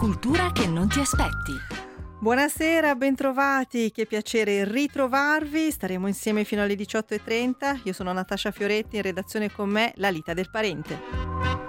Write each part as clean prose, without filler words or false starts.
cultura che non ti aspetti. Buonasera, bentrovati, che piacere ritrovarvi, staremo insieme fino alle 18:30, io sono Natascia Fioretti, in redazione con me Lalita Del Parente.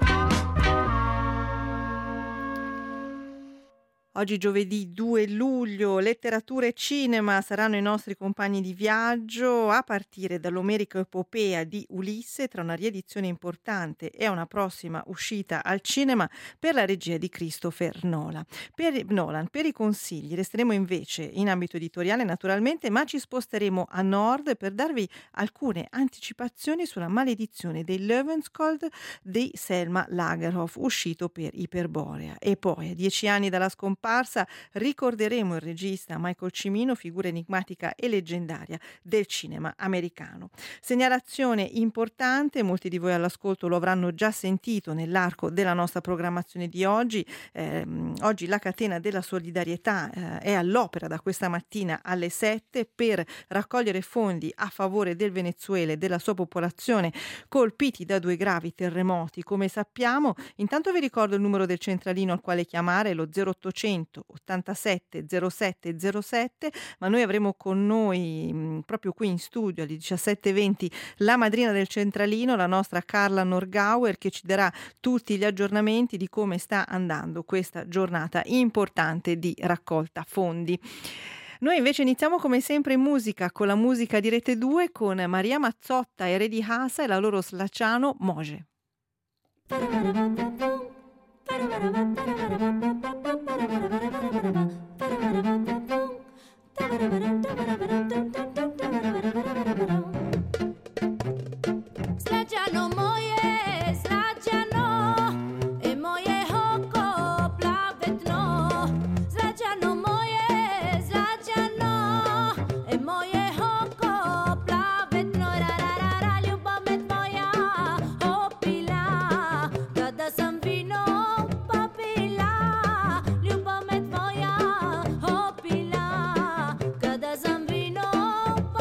Oggi giovedì 2 luglio, letteratura e cinema saranno i nostri compagni di viaggio a partire dall'omerica epopea di Ulisse tra una riedizione importante e una prossima uscita al cinema per la regia di Christopher Nolan. Per i consigli resteremo invece in ambito editoriale naturalmente, ma ci sposteremo a nord per darvi alcune anticipazioni sulla maledizione dei Löwenskiold di Selma Lagerlöf, uscito per Iperborea. E poi, a 10 anni dalla scomparsa, ricorderemo il regista Michael Cimino, figura enigmatica e leggendaria del cinema americano. Segnalazione importante, molti di voi all'ascolto lo avranno già sentito nell'arco della nostra programmazione di oggi. Oggi la catena della solidarietà è all'opera da questa mattina alle 7 per raccogliere fondi a favore del Venezuela e della sua popolazione colpiti da 2 gravi terremoti, come sappiamo. Intanto vi ricordo il numero del centralino al quale chiamare, lo 0800 87 07 07, ma noi avremo con noi proprio qui in studio alle 17:20 la madrina del centralino, la nostra Carla Norgauer, che ci darà tutti gli aggiornamenti di come sta andando questa giornata importante di raccolta fondi. Noi invece iniziamo come sempre in musica, con la musica di Rete 2, con Maria Mazzotta e Redi Hasa e la loro Slacciano Moje. Slacciano moje, slacciano e moje hoko plavetno. Slacciano moje, slacciano e moje hoko plavetno. Rarara, ljubav moja opila, kada sam vino popila. Ljubav moja opila, kada sam vino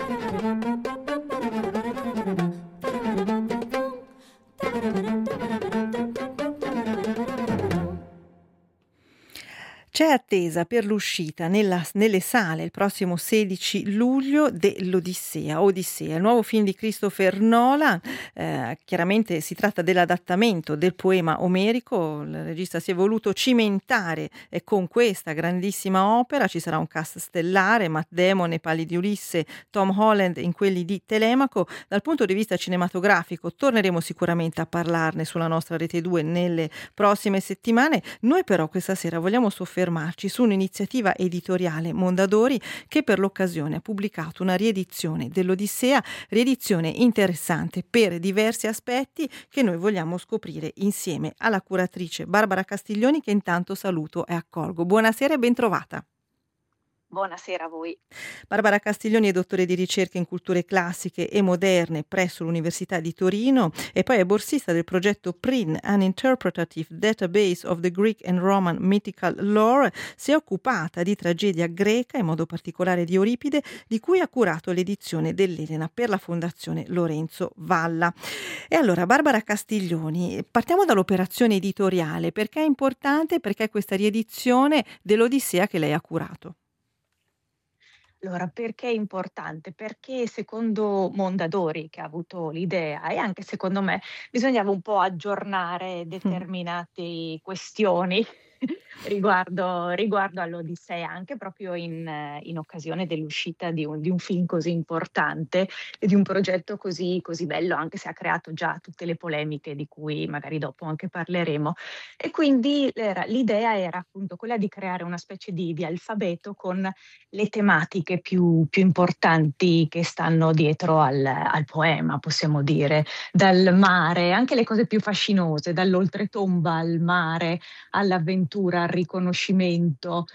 C'è attesa per l'uscita nelle sale il prossimo 16 luglio dell'Odissea, Odissea, il nuovo film di Christopher Nolan. Chiaramente si tratta dell'adattamento del poema omerico. Il regista si è voluto cimentare con questa grandissima opera. Ci sarà un cast stellare: Matt Damon nei panni di Ulisse, Tom Holland in quelli di Telemaco. Dal punto di vista cinematografico torneremo sicuramente a parlarne sulla nostra Rete 2 nelle prossime settimane. Noi però questa sera vogliamo soffermarci su un'iniziativa editoriale Mondadori che per l'occasione ha pubblicato una riedizione dell'Odissea, riedizione interessante per diversi aspetti che noi vogliamo scoprire insieme alla curatrice Barbara Castiglioni, che intanto saluto e accolgo. Buonasera e bentrovata. Buonasera a voi. Barbara Castiglioni è dottore di ricerca in culture classiche e moderne presso l'Università di Torino e poi è borsista del progetto PRIN, an Interpretative Database of the Greek and Roman Mythical Lore. Si è occupata di tragedia greca, in modo particolare di Euripide, di cui ha curato l'edizione dell'Elena per la Fondazione Lorenzo Valla. E allora, Barbara Castiglioni, partiamo dall'operazione editoriale. Perché è importante? Perché è questa riedizione dell'Odissea che lei ha curato? Allora, perché è importante? Perché secondo Mondadori, che ha avuto l'idea, e anche secondo me, bisognava un po' aggiornare determinate questioni riguardo all'Odissea, anche proprio in occasione dell'uscita di un film così importante e di un progetto così bello, anche se ha creato già tutte le polemiche di cui magari dopo anche parleremo. E quindi l'idea era appunto quella di creare una specie di alfabeto con le tematiche più importanti che stanno dietro al poema, possiamo dire, dal mare, anche le cose più fascinose, dall'oltretomba al mare, all'avventura, al riconoscimento,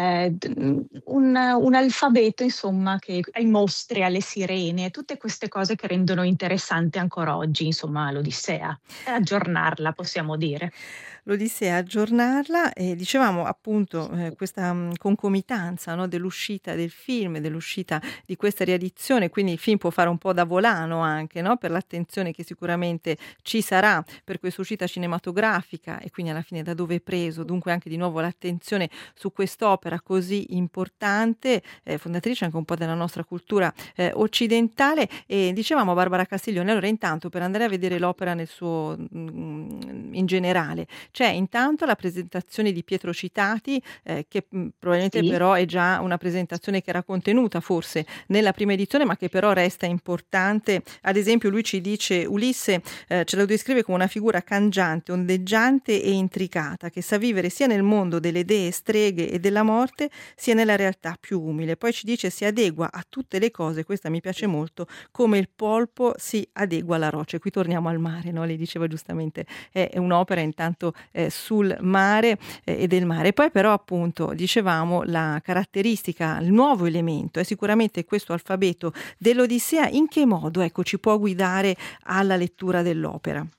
un alfabeto insomma che ai mostri, alle sirene, tutte queste cose che rendono interessante ancora oggi insomma l'Odissea, e aggiornarla possiamo dire. L'Odissea, aggiornarla, e dicevamo appunto questa concomitanza, no, dell'uscita del film, dell'uscita di questa riedizione, quindi il film può fare un po' da volano anche, no, per l'attenzione che sicuramente ci sarà per questa uscita cinematografica e quindi alla fine da dove è preso, dunque anche di nuovo l'attenzione su quest'opera così importante, fondatrice anche un po' della nostra cultura occidentale. E dicevamo, Barbara Castiglioni, allora intanto per andare a vedere l'opera nel suo in generale, c'è intanto la presentazione di Pietro Citati, che probabilmente Sì. però è già una presentazione che era contenuta forse nella prima edizione, ma che però resta importante. Ad esempio lui ci dice: Ulisse ce lo descrive come una figura cangiante, ondeggiante e intricata, che sa vivere sia nel mondo delle dee, streghe e della morte, sia nella realtà più umile. Poi ci dice: si adegua a tutte le cose, questa mi piace molto, come il polpo si adegua alla roccia. E qui torniamo al mare, no? Lei diceva giustamente, è un'opera intanto sul mare e del mare. Poi però appunto dicevamo la caratteristica, il nuovo elemento è sicuramente questo alfabeto dell'Odissea. In che modo, ecco, ci può guidare alla lettura dell'opera?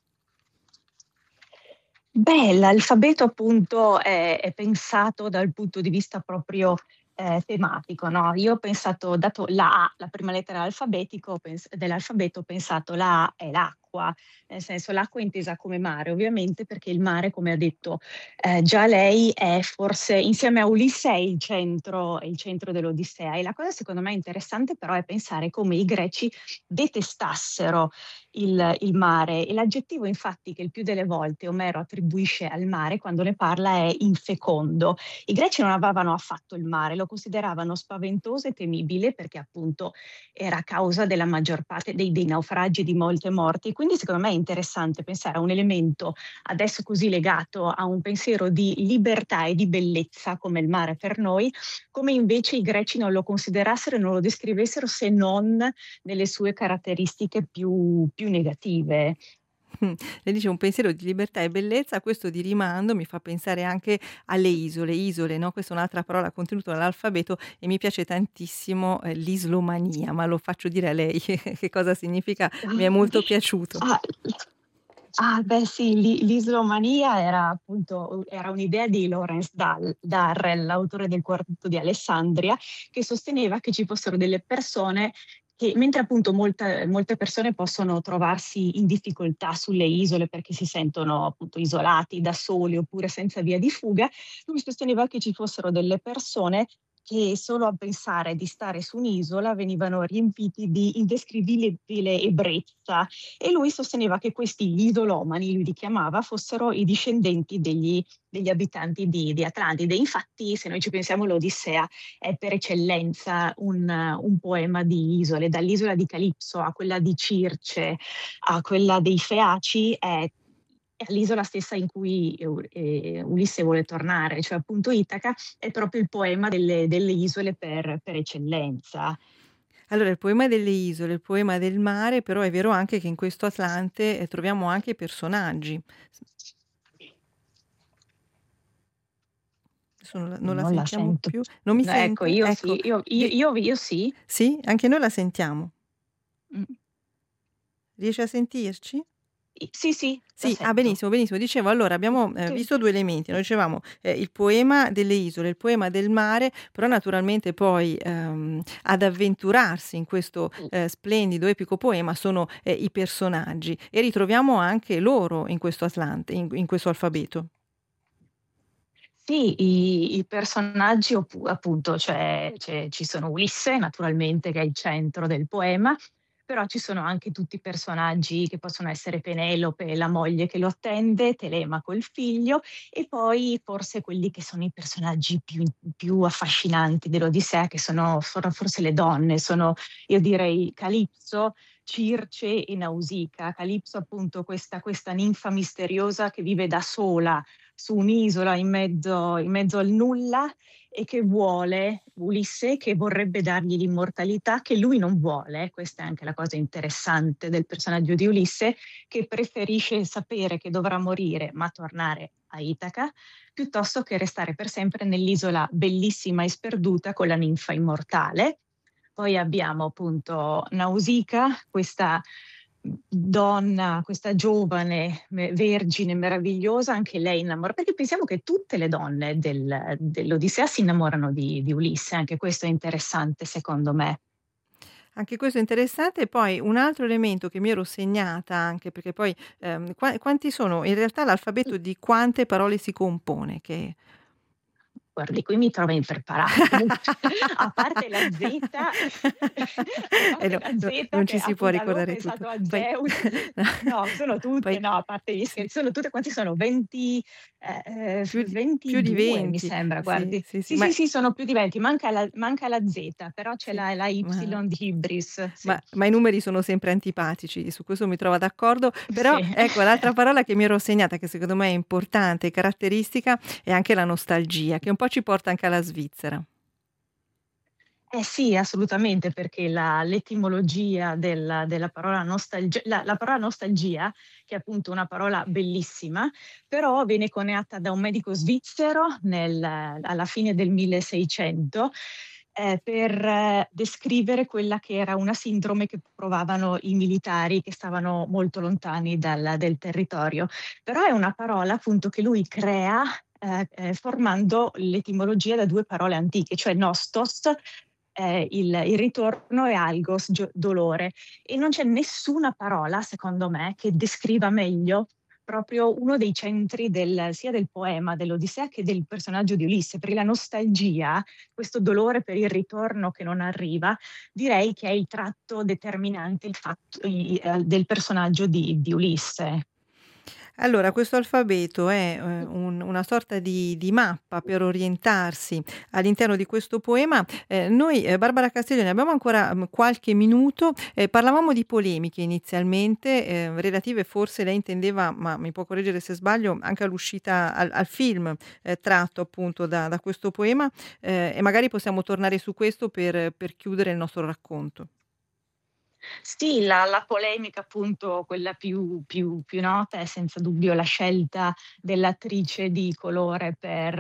Beh, l'alfabeto appunto è pensato dal punto di vista proprio tematico, no? Io ho pensato, dato la A, la prima lettera dell'alfabeto, ho pensato la A è l'acqua, nel senso l'acqua intesa come mare, ovviamente, perché il mare, come ha detto già lei, è forse insieme a Ulisse è il centro dell'Odissea. E la cosa secondo me interessante però è pensare come i greci detestassero il mare, e l'aggettivo infatti che il più delle volte Omero attribuisce al mare quando ne parla è infecondo. I greci non amavano affatto il mare, lo consideravano spaventoso e temibile perché appunto era causa della maggior parte dei naufragi e di molte morti. Quindi secondo me è interessante pensare a un elemento adesso così legato a un pensiero di libertà e di bellezza come il mare per noi, come invece i greci non lo considerassero e non lo descrivessero se non nelle sue caratteristiche più negative. Lei dice un pensiero di libertà e bellezza, questo di rimando mi fa pensare anche alle isole, no? Questa è un'altra parola contenuta nell'alfabeto e mi piace tantissimo l'islomania, ma lo faccio dire a lei che cosa significa, mi è molto piaciuto. Beh sì, l'islomania era un'idea di Lawrence Darrell, l'autore del Quartetto di Alessandria, che sosteneva che ci fossero delle persone che mentre appunto molte persone possono trovarsi in difficoltà sulle isole perché si sentono appunto isolati, da soli oppure senza via di fuga, lui sosteneva che ci fossero delle persone che solo a pensare di stare su un'isola venivano riempiti di indescrivibile ebbrezza, e lui sosteneva che questi isolomani, lui li chiamava, fossero i discendenti degli abitanti di Atlantide. Infatti, se noi ci pensiamo, l'Odissea è per eccellenza un poema di isole, dall'isola di Calipso a quella di Circe a quella dei Feaci, è l'isola stessa in cui Ulisse vuole tornare, cioè appunto Itaca è proprio il poema delle isole per eccellenza. Allora, il poema delle isole, il poema del mare, però è vero anche che in questo Atlante troviamo anche personaggi. Adesso non la Non la sentiamo sento. più. Non mi No, ecco, sente? io Ecco. sì, io sì. Sì? Anche noi la sentiamo. Mm. Riesce a sentirci? Sì, la Sì, sento. benissimo, benissimo. Dicevo, allora abbiamo Sì. visto due elementi. Noi dicevamo il poema delle isole, il poema del mare, però naturalmente poi ad avventurarsi in questo splendido, epico poema sono i personaggi, e ritroviamo anche loro in questo Atlante, in questo alfabeto. Sì, i personaggi appunto, ci sono Ulisse naturalmente che è il centro del poema, però ci sono anche tutti i personaggi che possono essere Penelope, la moglie che lo attende, Telemaco il figlio, e poi forse quelli che sono i personaggi più affascinanti dell'Odissea, che sono forse le donne, sono, io direi, Calipso, Circe e Nausicaa. Calipso appunto questa ninfa misteriosa che vive da sola su un'isola in mezzo al nulla, e che vuole Ulisse, che vorrebbe dargli l'immortalità, che lui non vuole. Questa è anche la cosa interessante del personaggio di Ulisse, che preferisce sapere che dovrà morire ma tornare a Itaca, piuttosto che restare per sempre nell'isola bellissima e sperduta con la ninfa immortale. Poi abbiamo appunto Nausicaa, questa donna, questa giovane vergine meravigliosa, anche lei innamora, perché pensiamo che tutte le donne dell'Odissea si innamorano di Ulisse, anche questo è interessante secondo me. Anche questo è interessante. E poi un altro elemento che mi ero segnata, anche perché poi quanti sono in realtà l'alfabeto, di quante parole si compone? Che Guardi, qui mi trovi impreparata. Comunque, a parte la Z, no, Z non che ci si può appunto avevo ricordare tutto. pensato a Poi Zeus. No, sono tutte, poi no, a parte gli sì, scherzi, sono tutte, quanti sono? 20, più di 22 mi 20. sembra, Sì, guardi. sì, sì, Sì, sono più di 20, manca la Z, però c'è sì, la Y ma di Ibris, sì. ma i numeri sono sempre antipatici, su questo mi trovo d'accordo, però Sì. ecco l'altra parola che mi ero segnata, che secondo me è importante, caratteristica, è anche la nostalgia, che un po' ci porta anche alla Svizzera. Eh sì, assolutamente, perché l'etimologia della parola nostalgia, la parola nostalgia, che è appunto una parola bellissima, però viene coniata da un medico svizzero alla fine del 1600, per descrivere quella che era una sindrome che provavano i militari che stavano molto lontani del territorio. Però è una parola appunto che lui crea formando l'etimologia da due parole antiche, cioè nostos, il ritorno, e algos, dolore. E non c'è nessuna parola, secondo me, che descriva meglio proprio uno dei centri sia del poema dell'Odissea che del personaggio di Ulisse, perché la nostalgia, questo dolore per il ritorno che non arriva, direi che è il tratto determinante del personaggio di Ulisse. Allora, questo alfabeto è una sorta di mappa per orientarsi all'interno di questo poema. Noi, Barbara Castiglione, abbiamo ancora qualche minuto. Parlavamo di polemiche inizialmente, relative, forse lei intendeva, ma mi può correggere se sbaglio, anche all'uscita al film tratto appunto da questo poema, e magari possiamo tornare su questo per chiudere il nostro racconto. Sì, la polemica appunto quella più nota è senza dubbio la scelta dell'attrice di colore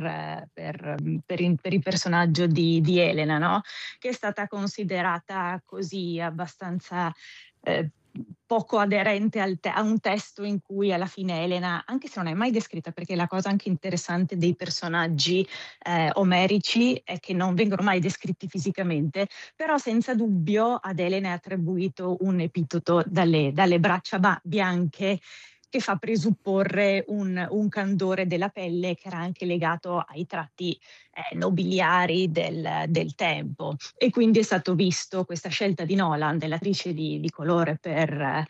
per il personaggio di Elena, no? Che è stata considerata così abbastanza poco aderente a un testo in cui alla fine Elena, anche se non è mai descritta, perché la cosa anche interessante dei personaggi omerici è che non vengono mai descritti fisicamente, però senza dubbio ad Elena è attribuito un epiteto dalle braccia bianche che fa presupporre un candore della pelle che era anche legato ai tratti nobiliari del tempo. E quindi è stato visto questa scelta di Nolan, dell'attrice di colore per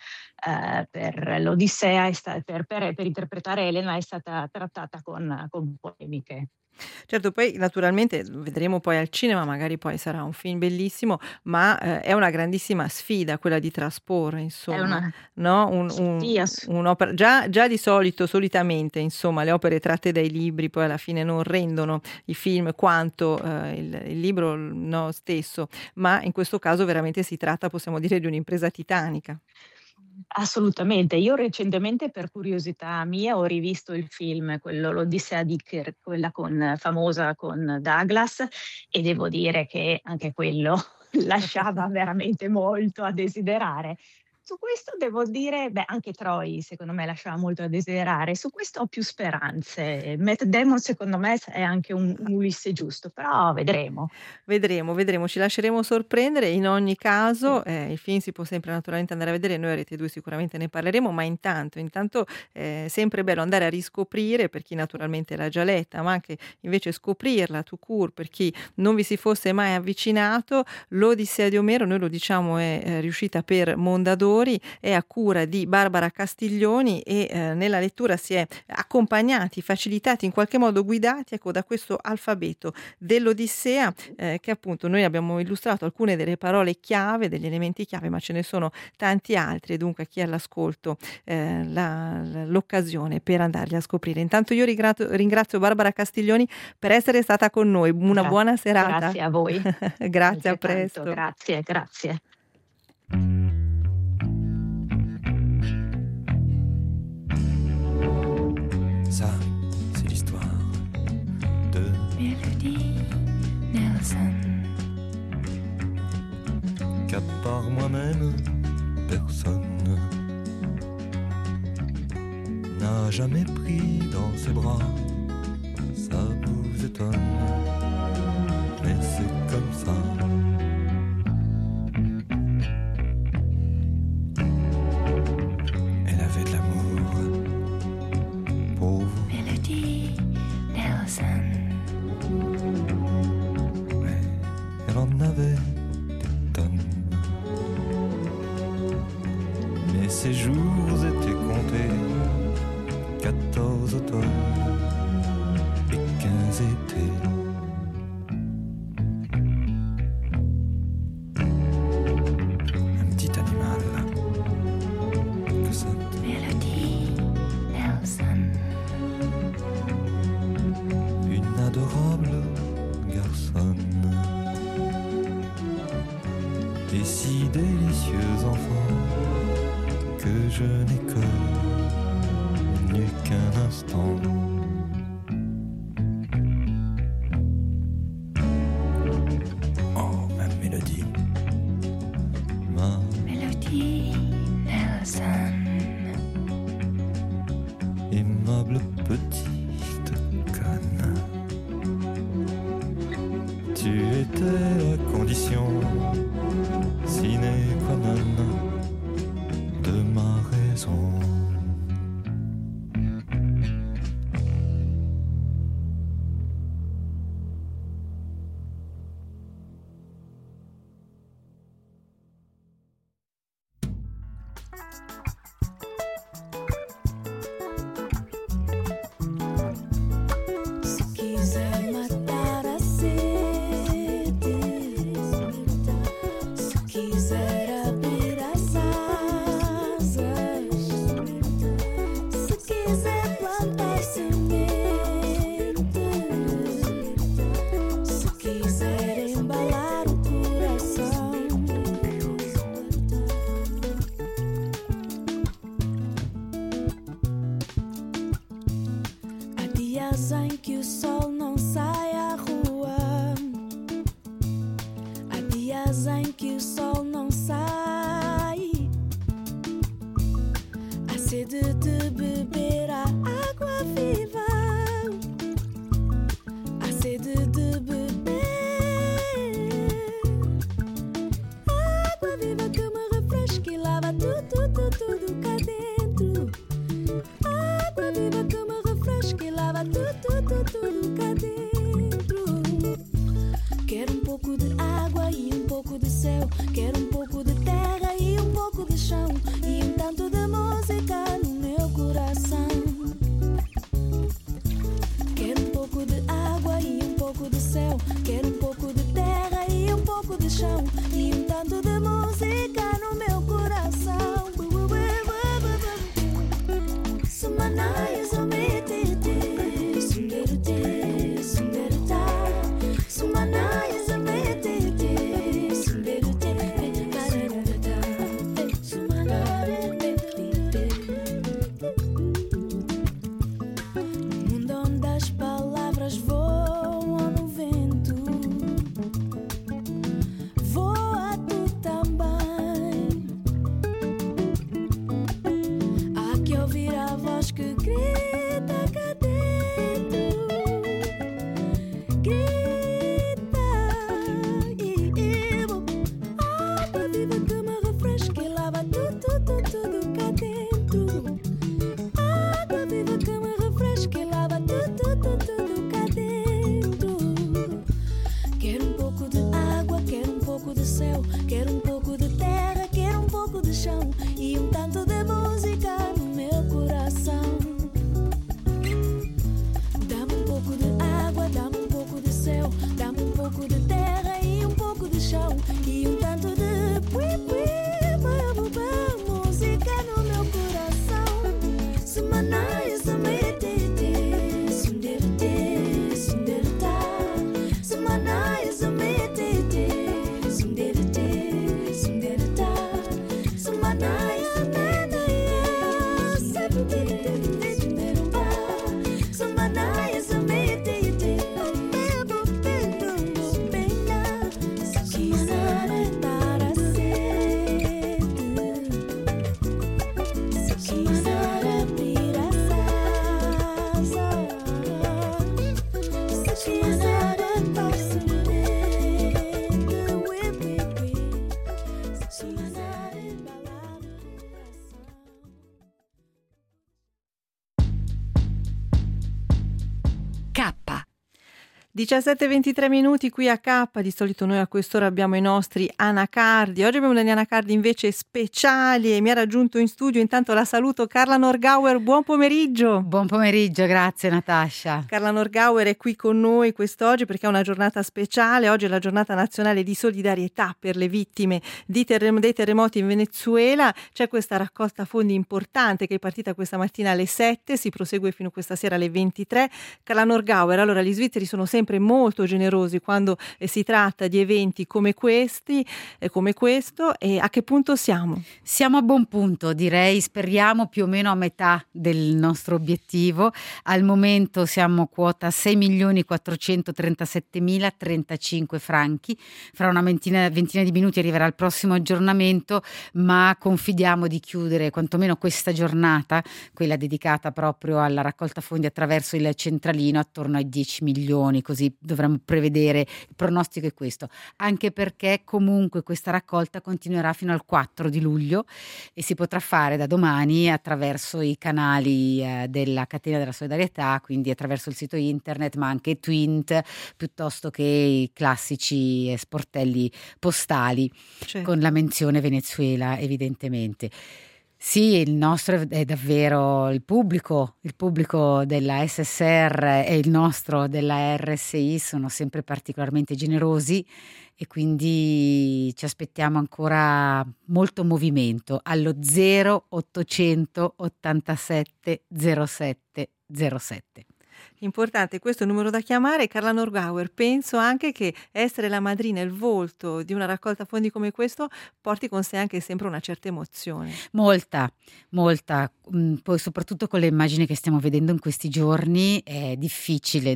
l'Odissea, per interpretare Elena, è stata trattata con polemiche. Certo, poi naturalmente vedremo poi al cinema, magari poi sarà un film bellissimo, ma è una grandissima sfida quella di trasporre, È insomma, una no? sì, Un'opera, già di solitamente, insomma, le opere tratte dai libri poi alla fine non rendono i film quanto il libro, no, stesso, ma in questo caso veramente si tratta, possiamo dire, di un'impresa titanica. assolutamente. Io recentemente, per curiosità mia, ho rivisto il film, l'Odissea di Kirk, quella famosa con Douglas, e devo dire che anche quello lasciava veramente molto a desiderare. Su questo devo dire, anche Troy secondo me lasciava molto a desiderare. Su questo ho più speranze. Matt Damon secondo me è anche un Ulisse giusto, però vedremo. Vedremo, ci lasceremo sorprendere. In ogni Sì. caso, il film si può sempre naturalmente andare a vedere, noi a Rete 2 sicuramente ne parleremo, ma intanto è sempre bello andare a riscoprire, per chi naturalmente l'ha già letta, ma anche invece scoprirla tout court, per chi non vi si fosse mai avvicinato. L'Odissea di Omero, noi lo diciamo, è riuscita per Mondadori, è a cura di Barbara Castiglioni e nella lettura si è accompagnati, facilitati, in qualche modo guidati, ecco, da questo alfabeto dell'Odissea, che appunto noi abbiamo illustrato alcune delle parole chiave, degli elementi chiave, ma ce ne sono tanti altri, e dunque a chi è all'ascolto l'occasione per andarli a scoprire. Intanto io ringrazio Barbara Castiglioni per essere stata con noi. Una buona serata. Grazie a voi. Grazie, a Altrettanto, presto. Grazie. Ça, c'est l'histoire de Mélodie Nelson. qu'à part moi-même, personne n'a jamais pris dans ses bras. Ça vous étonne, mais c'est comme ça. Elle avait de l'amour pour vous. Mélodie Nelson. Ouais, elle en avait des tonnes. Mais ses jours étaient comptés, 14 automnes et 15 étés. Un petit animal que ça Mélodie Nelson. une adorable garçonne et si délicieux enfant que je n'ai connu qu'un instant. Oh, ma mélodie, ma Mélodie Nelson. aimable petite conne. Tu étais la condition sine qua non de ma raison. Se quiser matar a sede, se quiser abrir as asas, se quiser plantar semente, se quiser embalar o coração. Há dias em que o sol não sai à rua. Há dias em que o sol não sai. sede de beber a água viva, a sede de beber água viva que me refresca e lava tudo cá dentro. Água viva que me refresca e lava tudo cá dentro. Quero um pouco de água e um pouco de céu, quero um pouco de terra e um pouco de chão, e um tanto de música no meu coração. Quero um pouco de água e um pouco de céu, quero um pouco de terra e um pouco de chão, e um tanto de música no meu coração. Sumanai zametete, sunderute, sunderuta. Sumanai zametete, sunderute, karararata. Sumanai no mundo onde as palavras voam no vento, voa tu também. Há que ouvir a voz que grita cá dentro, grita. Água viva que me refresca e lava tudo cá dentro. Água viva que me refresca e lava tudo cá dentro. Quero um pouco de água, quero um pouco de céu, quero um pouco de terra, quero um pouco de chão, e um tanto de música no meu coração. Dá-me um pouco de água, dá-me um pouco de céu, dá-me um pouco de terra e um pouco de chão, e um tanto de música no meu coração. Sumanai zametete, sunderute, sunderuta. Sumanai zametete, sunderute, sunderuta. Sumanai zametete, sunderuta. Sumanai zametete, sumanai para sede, sumanai abrir as asas, sumanai para sede, sumanai embalar o coração. K. 17:23 minuti qui a K. Di solito noi a quest'ora abbiamo i nostri anacardi. Oggi abbiamo degli anacardi invece speciali e mi ha raggiunto in studio. Intanto la saluto, Carla Norgauer. Buon pomeriggio. Buon pomeriggio, grazie Natascia. Carla Norgauer è qui con noi quest'oggi perché è una giornata speciale. Oggi è la giornata nazionale di solidarietà per le vittime dei terremoti in Venezuela. C'è questa raccolta fondi importante che è partita questa mattina alle 7, si prosegue fino a questa sera alle 23. Carla Norgauer, allora gli svizzeri sono sempre molto generosi quando si tratta di eventi come questi, come questo, e a che punto siamo? Siamo a buon punto, direi, speriamo più o meno a metà del nostro obiettivo. Al momento siamo quota 6.437.035 franchi, fra una ventina di minuti arriverà il prossimo aggiornamento, ma confidiamo di chiudere quantomeno questa giornata, quella dedicata proprio alla raccolta fondi attraverso il centralino, attorno ai 10 milioni, così dovremmo prevedere. Il pronostico è questo, anche perché comunque questa raccolta continuerà fino al 4 di luglio e si potrà fare da domani attraverso i canali della catena della solidarietà, quindi attraverso il sito internet, ma anche Twint, piuttosto che i classici sportelli postali, con la menzione Venezuela evidentemente. Sì, il nostro è davvero il pubblico della SSR e il nostro della RSI sono sempre particolarmente generosi e quindi ci aspettiamo ancora molto movimento allo 0800 87 07 07. Importante, questo è il numero da chiamare. Carla Norgauer, penso anche che essere la madrina, il volto di una raccolta fondi come questo porti con sé anche sempre una certa emozione. Molta, molta. Poi soprattutto con le immagini che stiamo vedendo in questi giorni è difficile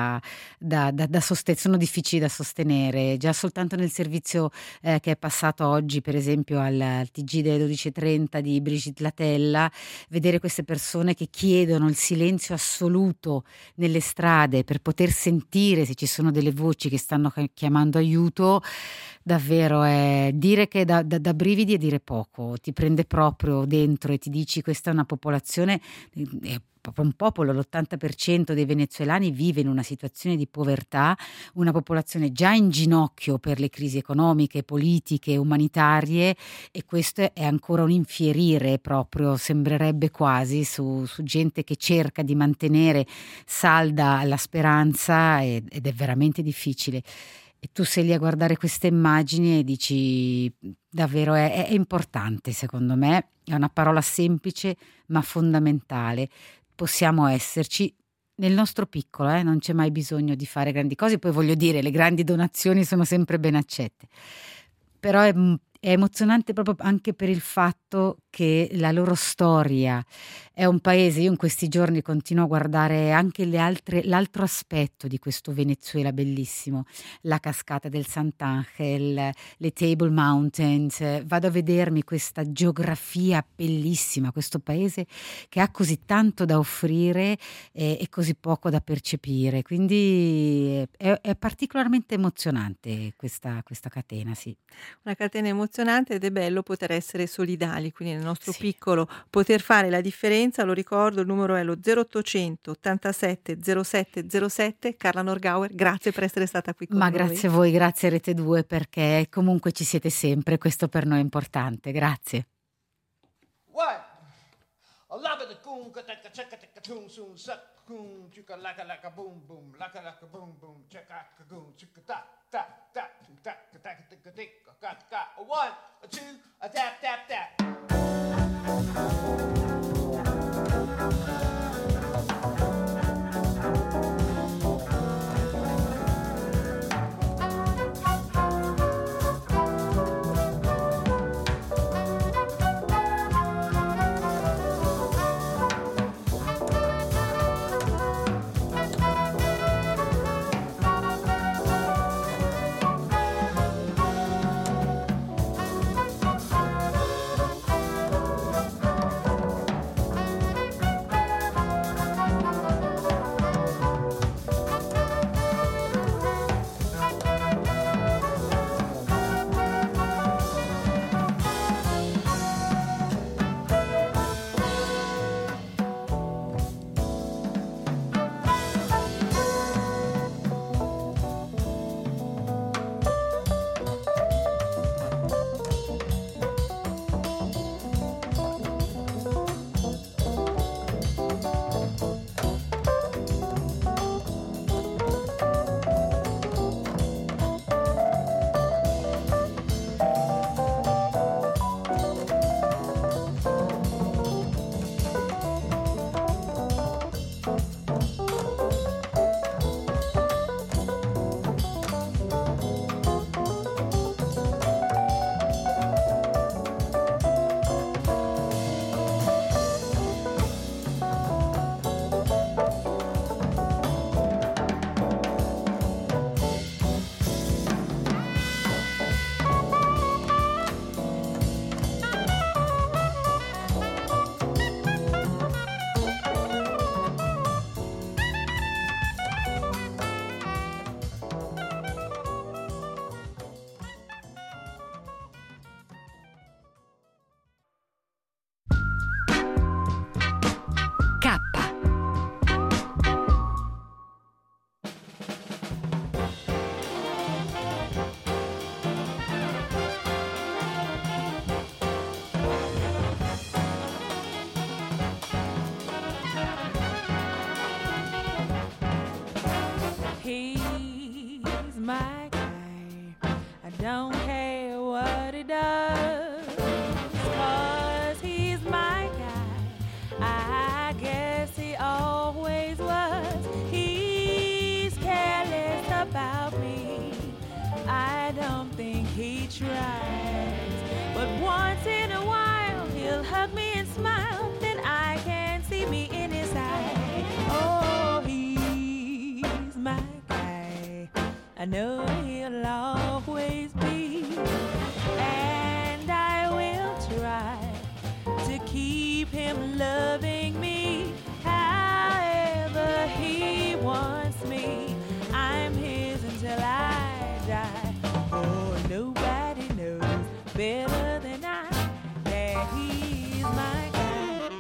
sono difficili da sostenere. Già soltanto nel servizio che è passato oggi, per esempio al TG delle 12:30 di Brigitte Latella, vedere queste persone che chiedono il silenzio assoluto nelle strade per poter sentire se ci sono delle voci che stanno chiamando aiuto, davvero è dire che da brividi e dire poco, ti prende proprio dentro e ti dici questa è una popolazione, è proprio un popolo, l'80% dei venezuelani vive in una situazione di povertà, una popolazione già in ginocchio per le crisi economiche, politiche, umanitarie, e questo è ancora un infierire proprio, sembrerebbe quasi, su gente che cerca di mantenere salda la speranza ed è veramente difficile. E tu sei lì a guardare queste immagini e dici davvero è importante, secondo me, è una parola semplice ma fondamentale. Possiamo esserci nel nostro piccolo, non c'è mai bisogno di fare grandi cose, poi voglio dire, le grandi donazioni sono sempre ben accette, però è emozionante proprio anche per il fatto che la loro storia è un paese, io in questi giorni continuo a guardare anche l'altro aspetto di questo Venezuela bellissimo, la cascata del Sant'Angel, le Table Mountains, vado a vedermi questa geografia bellissima, questo paese che ha così tanto da offrire e così poco da percepire, quindi è particolarmente emozionante questa catena, sì. Una catena emozionante ed è bello poter essere solidali, quindi nel nostro Sì. piccolo poter fare la differenza. Lo ricordo, il numero è lo 0800 87 07 07. Carla Norgauer, grazie per essere stata qui con Ma noi. grazie a voi, grazie a Rete 2, perché comunque ci siete sempre, questo per noi è importante, grazie. What? A lava the goon, got that check at the coon soon, suck goon, chicka laka laka boom boom, laka boom boom, check out the goon, chicka ta ta ta ta ta ta ta ta ta. A 1, a 2, a tap tap tap. hug me and smile, then I can see me in his eye. Oh, he's my guy. I know he'll always be, and I will try to keep him loving me however he wants me. I'm his until I die. Oh, nobody knows better than I that he's my guy.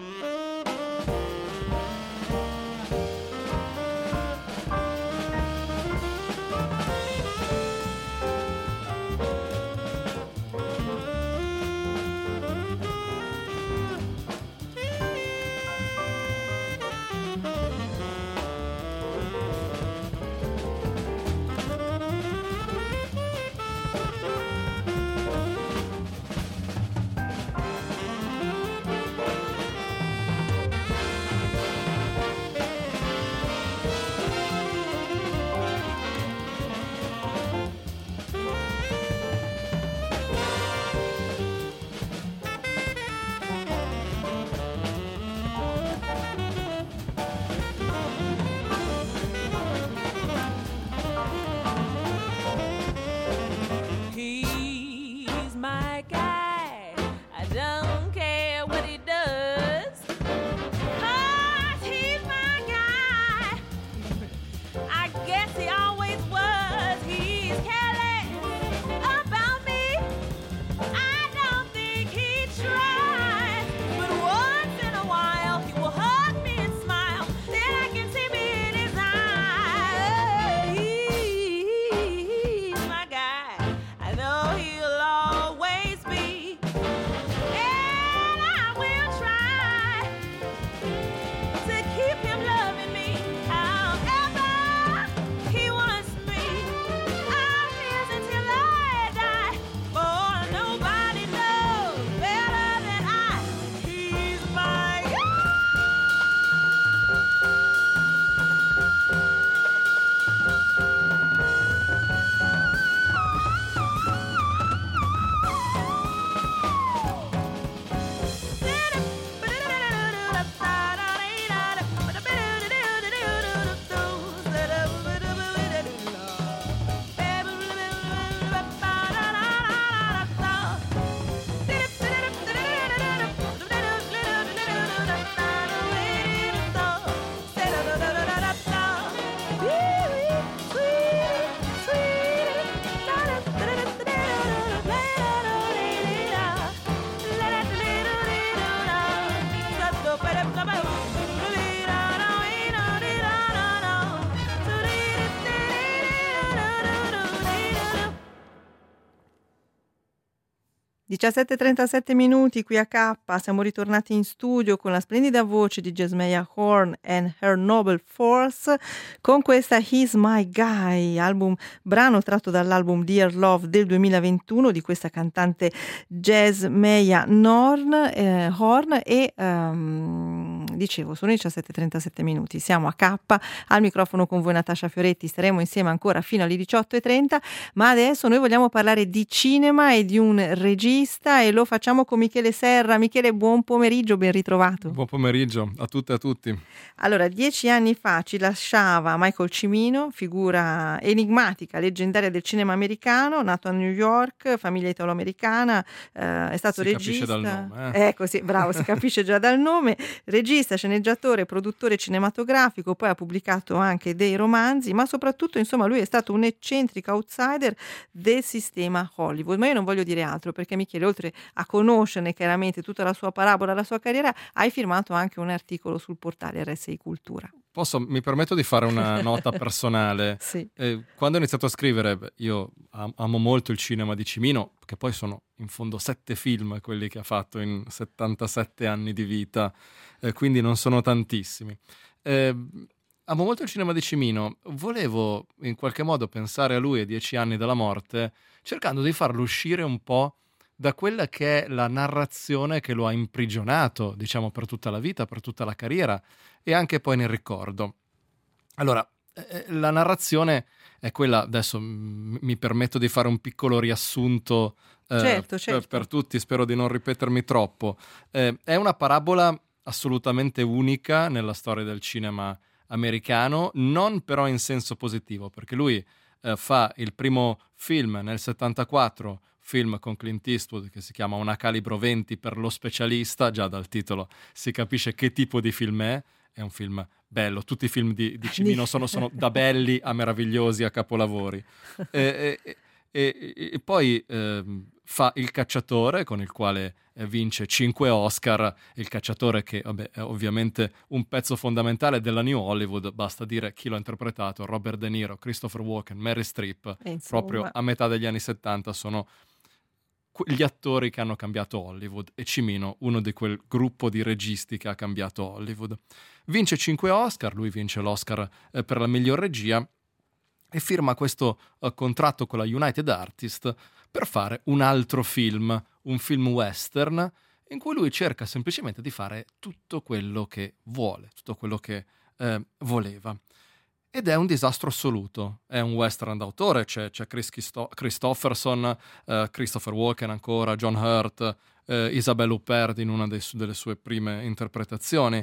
He's my guy. I don't care what he does, 'cause he's my guy. I guess he always was. He's careless about me. I don't think he tries, but once in a while he will hug me and smile. Then I can see me in his eyes. He's my guy. I know he'll always be, and I will try to keep him loving me however he wants me. I'm his until I die, for nobody knows better than I. He's my guy. Di 17:37 minuti qui a K, siamo ritornati in studio con la splendida voce di Jesmeia Horn and Her Noble Force con questa He's My Guy, brano tratto dall'album Dear Love del 2021 di questa cantante Jesmeia Horn e dicevo sono i 17:37 minuti, siamo a K, al microfono con voi Natascia Fioretti, staremo insieme ancora fino alle 18:30, ma adesso noi vogliamo parlare di cinema e di un regista e lo facciamo con Michele Serra. Michele, buon pomeriggio, ben ritrovato. Buon pomeriggio a tutte e a tutti. Allora, 10 anni fa ci lasciava Michael Cimino, figura enigmatica, leggendaria del cinema americano, nato a New York, famiglia italo-americana, è stato regista. Si capisce dal nome. Ecco, sì, bravo, si capisce già dal nome. Regista, sceneggiatore, produttore cinematografico, poi ha pubblicato anche dei romanzi, ma soprattutto, insomma, lui è stato un eccentrico outsider del sistema Hollywood. Ma io non voglio dire altro, perché Michele, oltre a conoscerne chiaramente tutta la sua parabola, la sua carriera, hai firmato anche un articolo sul portale RSI Cultura. Mi permetto di fare una nota personale. Sì. Quando ho iniziato a scrivere, io amo molto il cinema di Cimino, che poi sono in fondo 7 film quelli che ha fatto in 77 anni di vita, quindi non sono tantissimi. Amo molto il cinema di Cimino, volevo in qualche modo pensare a lui a 10 anni dalla morte, cercando di farlo uscire un po' da quella che è la narrazione che lo ha imprigionato, diciamo, per tutta la vita, per tutta la carriera e anche poi nel ricordo. Allora, la narrazione è quella, adesso mi permetto di fare un piccolo riassunto Certo, certo. per tutti, spero di non ripetermi troppo. È una parabola assolutamente unica nella storia del cinema americano, non però in senso positivo, perché lui fa il primo film nel 74, film con Clint Eastwood che si chiama Una calibro 20 per lo specialista. Già dal titolo si capisce che tipo di film è un film bello, tutti i film di Cimino sono da belli a meravigliosi a capolavori. E poi fa Il cacciatore, con il quale vince 5 Oscar. Il cacciatore che è ovviamente un pezzo fondamentale della New Hollywood, basta dire chi l'ha interpretato: Robert De Niro, Christopher Walken, Meryl Streep. Proprio a metà degli anni 70 sono gli attori che hanno cambiato Hollywood, e Cimino uno di quel gruppo di registi che ha cambiato Hollywood. Vince 5 Oscar, lui vince l'Oscar per la miglior regia e firma questo contratto con la United Artists per fare un altro film, un film western, in cui lui cerca semplicemente di fare tutto quello che vuole, tutto quello che voleva. Ed è un disastro assoluto. È un western d'autore, c'è Christopherson, Christopher Walken ancora, John Hurt, Isabelle Huppert in una delle sue prime interpretazioni.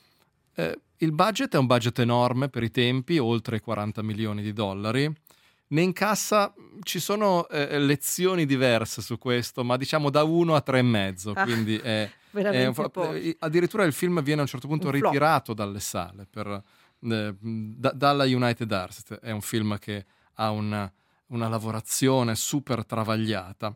Il budget è un budget enorme per i tempi, oltre $40 milioni. Ne incassa, ci sono lezioni diverse su questo, ma diciamo da 1 a 3,5, quindi addirittura il film viene a un certo punto ritirato dalle sale dalla United Artists. È un film che ha una lavorazione super travagliata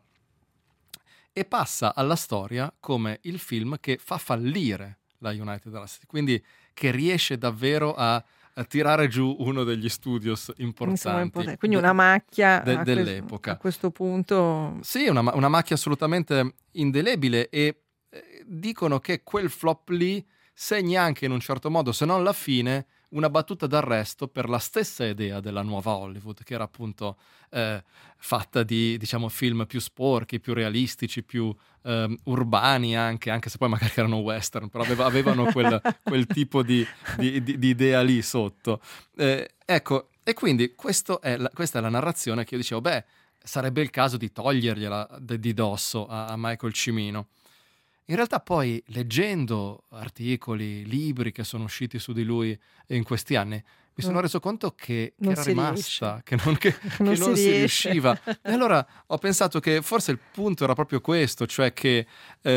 e passa alla storia come il film che fa fallire la United Artists, quindi che riesce davvero a tirare giù uno degli studios importanti. Quindi una macchia dell'epoca. A questo punto. Sì, una macchia assolutamente indelebile, e dicono che quel flop lì segna anche in un certo modo, se non la fine, una battuta d'arresto per la stessa idea della nuova Hollywood, che era appunto fatta di, diciamo, film più sporchi, più realistici, più urbani anche se poi magari erano western, però avevano quel tipo di idea lì sotto. Ecco, e quindi questa è la narrazione che io dicevo, sarebbe il caso di togliergliela di dosso a Michael Cimino. In realtà poi, leggendo articoli, libri che sono usciti su di lui in questi anni, mi sono reso conto che era rimasta, che non si riusciva. E allora ho pensato che forse il punto era proprio questo, cioè che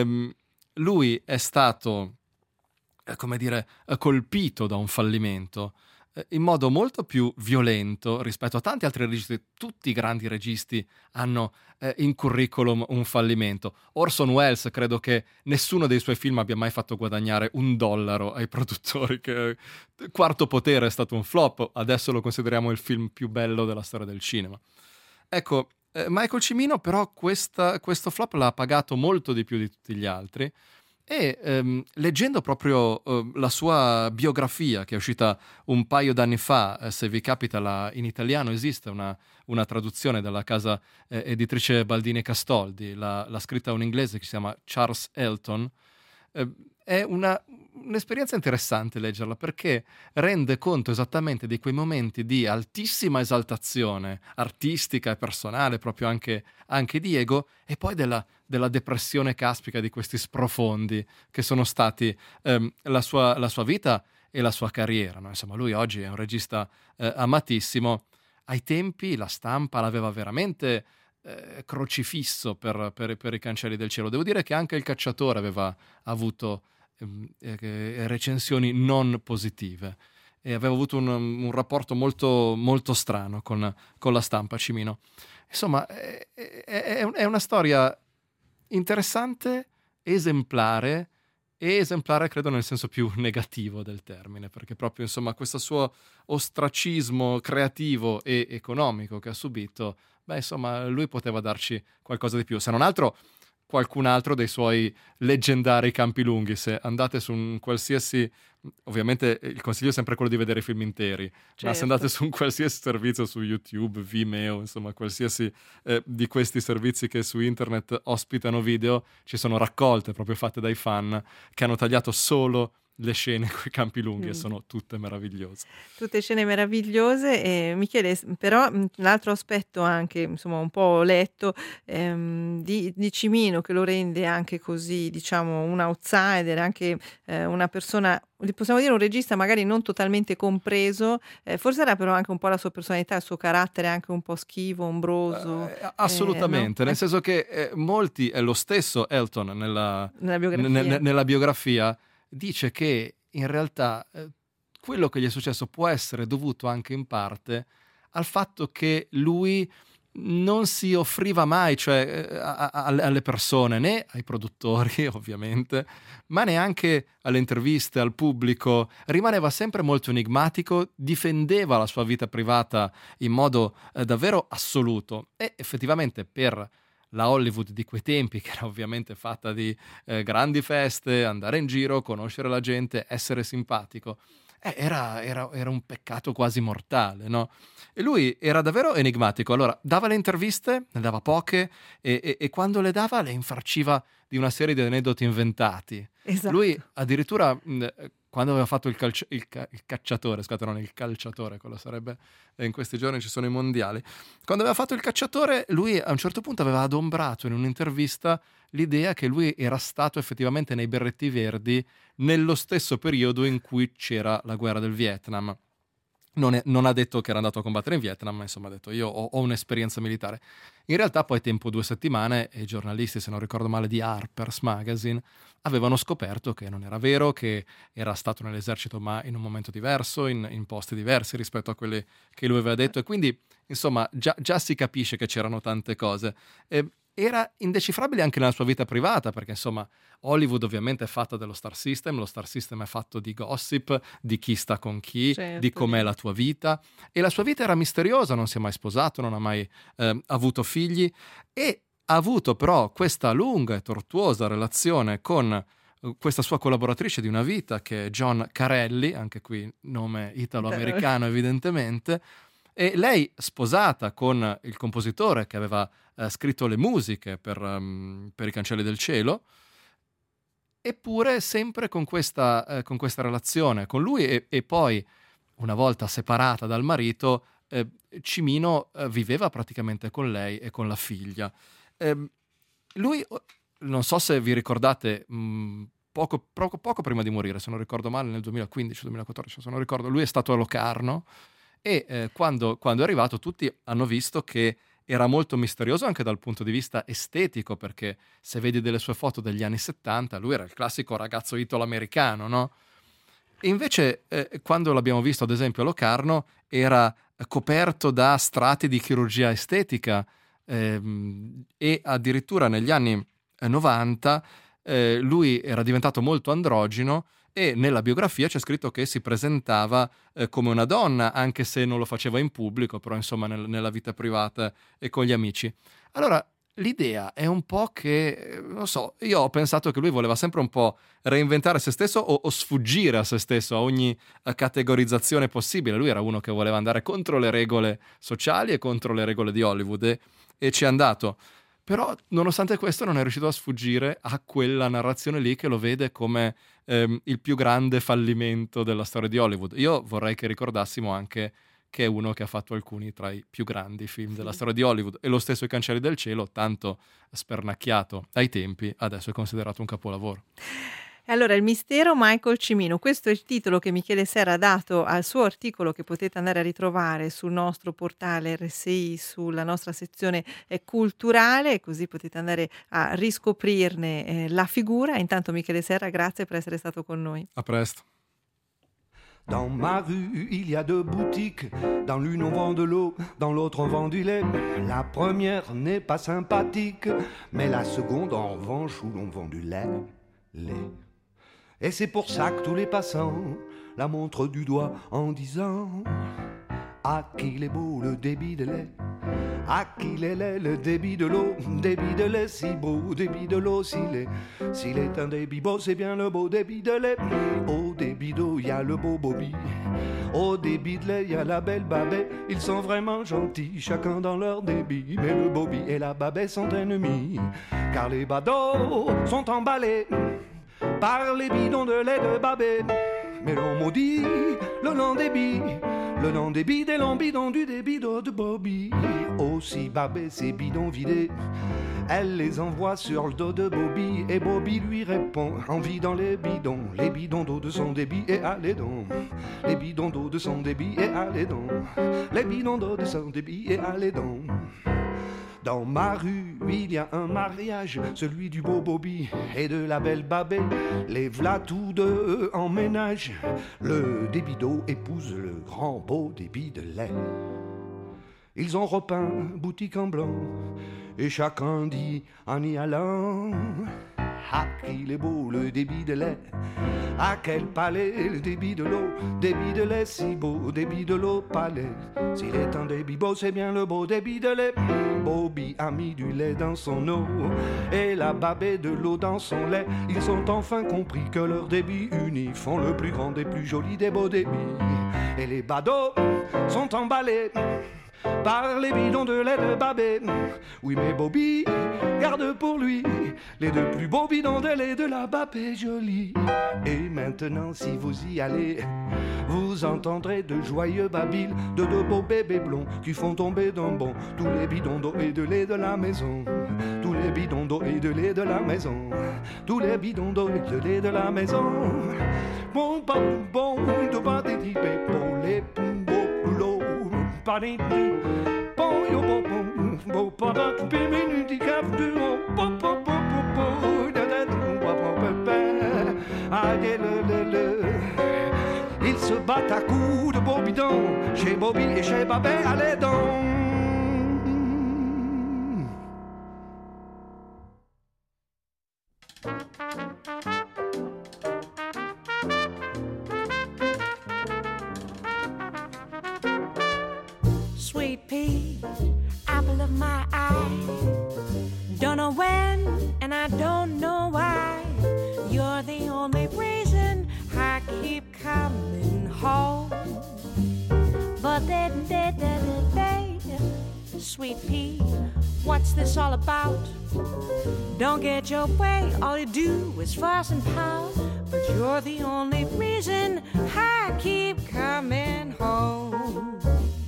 lui è stato, come dire, colpito da un fallimento in modo molto più violento rispetto a tanti altri registi. Tutti i grandi registi hanno in curriculum un fallimento. Orson Welles, credo che nessuno dei suoi film abbia mai fatto guadagnare $1 ai produttori. Quarto Potere è stato un flop, adesso lo consideriamo il film più bello della storia del cinema. Ecco, Michael Cimino però questo flop l'ha pagato molto di più di tutti gli altri. E leggendo proprio la sua biografia, che è uscita un paio d'anni fa, se vi capita, in italiano esiste una traduzione dalla casa editrice Baldini Castoldi, l'ha scritta un inglese che si chiama Charles Elton. È un'esperienza interessante leggerla, perché rende conto esattamente di quei momenti di altissima esaltazione artistica e personale, proprio anche di ego, e poi della depressione caspica di questi sprofondi che sono stati la sua vita e la sua carriera, no? Insomma, lui oggi è un regista amatissimo. Ai tempi la stampa l'aveva veramente crocifisso per i cancelli del cielo. Devo dire che anche Il cacciatore aveva avuto recensioni non positive e aveva avuto un rapporto molto, molto strano con la stampa, Cimino. Insomma, è una storia interessante, esemplare credo nel senso più negativo del termine, perché proprio, insomma, questo suo ostracismo creativo e economico che ha subito, insomma, lui poteva darci qualcosa di più, se non altro qualcun altro dei suoi leggendari campi lunghi. Se andate su un qualsiasi, ovviamente il consiglio è sempre quello di vedere i film interi, ma se andate su un qualsiasi servizio, su YouTube, Vimeo, insomma qualsiasi di questi servizi che su internet ospitano video, ci sono raccolte proprio fatte dai fan che hanno tagliato solo le scene con i campi lunghi sono tutte meravigliose. Tutte scene meravigliose. E Michele, però l'altro aspetto anche, insomma, un po' letto di Cimino, che lo rende anche così, diciamo, un outsider, anche una persona, possiamo dire un regista magari non totalmente compreso, forse era però anche un po' la sua personalità, il suo carattere anche un po' schivo, ombroso. Assolutamente, no? nel senso che molti, lo stesso Elton nella biografia dice che in realtà quello che gli è successo può essere dovuto anche in parte al fatto che lui non si offriva mai, cioè alle persone, né ai produttori ovviamente, ma neanche alle interviste, al pubblico. Rimaneva sempre molto enigmatico, difendeva la sua vita privata in modo davvero assoluto, e effettivamente per la Hollywood di quei tempi, che era ovviamente fatta di grandi feste, andare in giro, conoscere la gente, essere simpatico, era un peccato quasi mortale, no? E lui era davvero enigmatico. Allora, dava le interviste, ne dava poche, e quando le dava le infarciva di una serie di aneddoti inventati. Esatto. Lui addirittura, quando aveva fatto il cacciatore, scusate, non il calciatore, quello sarebbe, in questi giorni ci sono i mondiali, quando aveva fatto il cacciatore, lui a un certo punto aveva adombrato in un'intervista l'idea che lui era stato effettivamente nei berretti verdi nello stesso periodo in cui c'era la guerra del Vietnam. Non ha detto che era andato a combattere in Vietnam, ma insomma ha detto io ho un'esperienza militare. In realtà poi tempo 2 settimane e i giornalisti, se non ricordo male, di Harper's Magazine avevano scoperto che non era vero, che era stato nell'esercito ma in un momento diverso, in posti diversi rispetto a quelli che lui aveva detto, e quindi insomma già si capisce che c'erano tante cose. Era indecifrabile anche nella sua vita privata, perché insomma Hollywood ovviamente è fatta dello star system, lo star system è fatto di gossip, di chi sta con chi, certo, di com'è la tua vita, e la sua vita era misteriosa, non si è mai sposato, non ha mai avuto figli, e ha avuto però questa lunga e tortuosa relazione con questa sua collaboratrice di una vita, che è John Carelli, anche qui nome italo-americano evidentemente, e lei sposata con il compositore che aveva scritto le musiche per I Cancelli del Cielo, eppure sempre con questa relazione con lui, e poi una volta separata dal marito, Cimino viveva praticamente con lei e con la figlia. Lui, non so se vi ricordate, poco prima di morire, se non ricordo male, nel 2015-2014, se non ricordo, lui è stato a Locarno, e quando è arrivato tutti hanno visto che era molto misterioso anche dal punto di vista estetico, perché se vedi delle sue foto degli anni 70, lui era il classico ragazzo italo-americano, no? E invece quando l'abbiamo visto ad esempio a Locarno era coperto da strati di chirurgia estetica, e addirittura negli anni 90 lui era diventato molto androgino, e nella biografia c'è scritto che si presentava come una donna, anche se non lo faceva in pubblico, però insomma nella vita privata e con gli amici. Allora l'idea è un po' che, non so, io ho pensato che lui voleva sempre un po' reinventare se stesso o sfuggire a se stesso, a ogni categorizzazione possibile. Lui era uno che voleva andare contro le regole sociali e contro le regole di Hollywood, e ci è andato. Però nonostante questo non è riuscito a sfuggire a quella narrazione lì che lo vede come il più grande fallimento della storia di Hollywood. Io vorrei che ricordassimo anche che è uno che ha fatto alcuni tra i più grandi film della storia di Hollywood, e lo stesso I Cancelli del Cielo, tanto spernacchiato ai tempi, adesso è considerato un capolavoro. Allora, il mistero Michael Cimino, questo è il titolo che Michele Serra ha dato al suo articolo, che potete andare a ritrovare sul nostro portale RSI, sulla nostra sezione culturale, così potete andare a riscoprirne la figura. Intanto Michele Serra, grazie per essere stato con noi. A presto. Dans ma rue, il y a 2 boutiques. Dans l'une, on vend de l'eau, dans l'autre, on vend du lait. La première n'est pas sympathique, mais la seconde, en revanche, où l'on vend du lait. Et c'est pour ça que tous les passants la montrent du doigt en disant: à qui il est beau le débit de lait, à qui il est laid le débit de l'eau, débit de lait si beau, débit de l'eau s'il est un débit beau, c'est bien le beau débit de lait. Au débit d'eau, il y a le beau Bobby, au débit de lait, il y a la belle Babet. Ils sont vraiment gentils, chacun dans leur débit, mais le Bobby et la Babet sont ennemis, car les badauds sont emballés par les bidons de lait de Babé. Mais l'on maudit le long des billes des longs bidons du débit d'eau de Bobby. Aussi Babé ses bidons vidés, elle les envoie sur le dos de Bobby, et Bobby lui répond en vidant les bidons d'eau de son débit et allez donc, les bidons d'eau de son débit et allez donc, les bidons d'eau de son débit et allez donc. Dans ma rue, il y a un mariage, celui du beau Bobby et de la belle Babé. Les v'là tous deux en ménage. Le débit d'eau épouse le grand beau débit de lait. Ils ont repeint boutique en blanc, et chacun dit en y allant: ah, qu'il est beau le débit de lait, à quel palais le débit de l'eau, débit de lait si beau, débit de l'eau palais. S'il est un débit beau, c'est bien le beau débit de lait. Bobby a mis du lait dans son eau, et la Babé de l'eau dans son lait. Ils ont enfin compris que leurs débits unis font le plus grand des plus jolis des beaux débits. Et les badauds sont emballés par les bidons de lait de Babé. Oui, mais Bobby garde pour lui les deux plus beaux bidons de lait de la Babé jolie. Et maintenant, si vous y allez, vous entendrez de joyeux babil de deux beaux bébés blonds qui font tomber d'un bond tous les bidons d'eau et de lait de la maison. Tous les bidons d'eau et de lait de la maison. Tous les bidons d'eau et de lait de la maison. Bon, bon, bon, de pas des types pour les beaux bon, yo, bon, bon, bon, pas d'un péminu du cap du haut, bon, bon, bon, bon, ils se battent à coups de beaux bidons, chez Bobby et chez Babé, allez donc. Sweet pea, apple of my eye. Don't know when, and I don't know why. You're the only reason I keep coming home. But sweet pea, what's this all about? Don't get your way, all you do is fuss and pout. But you're the only reason I keep coming home.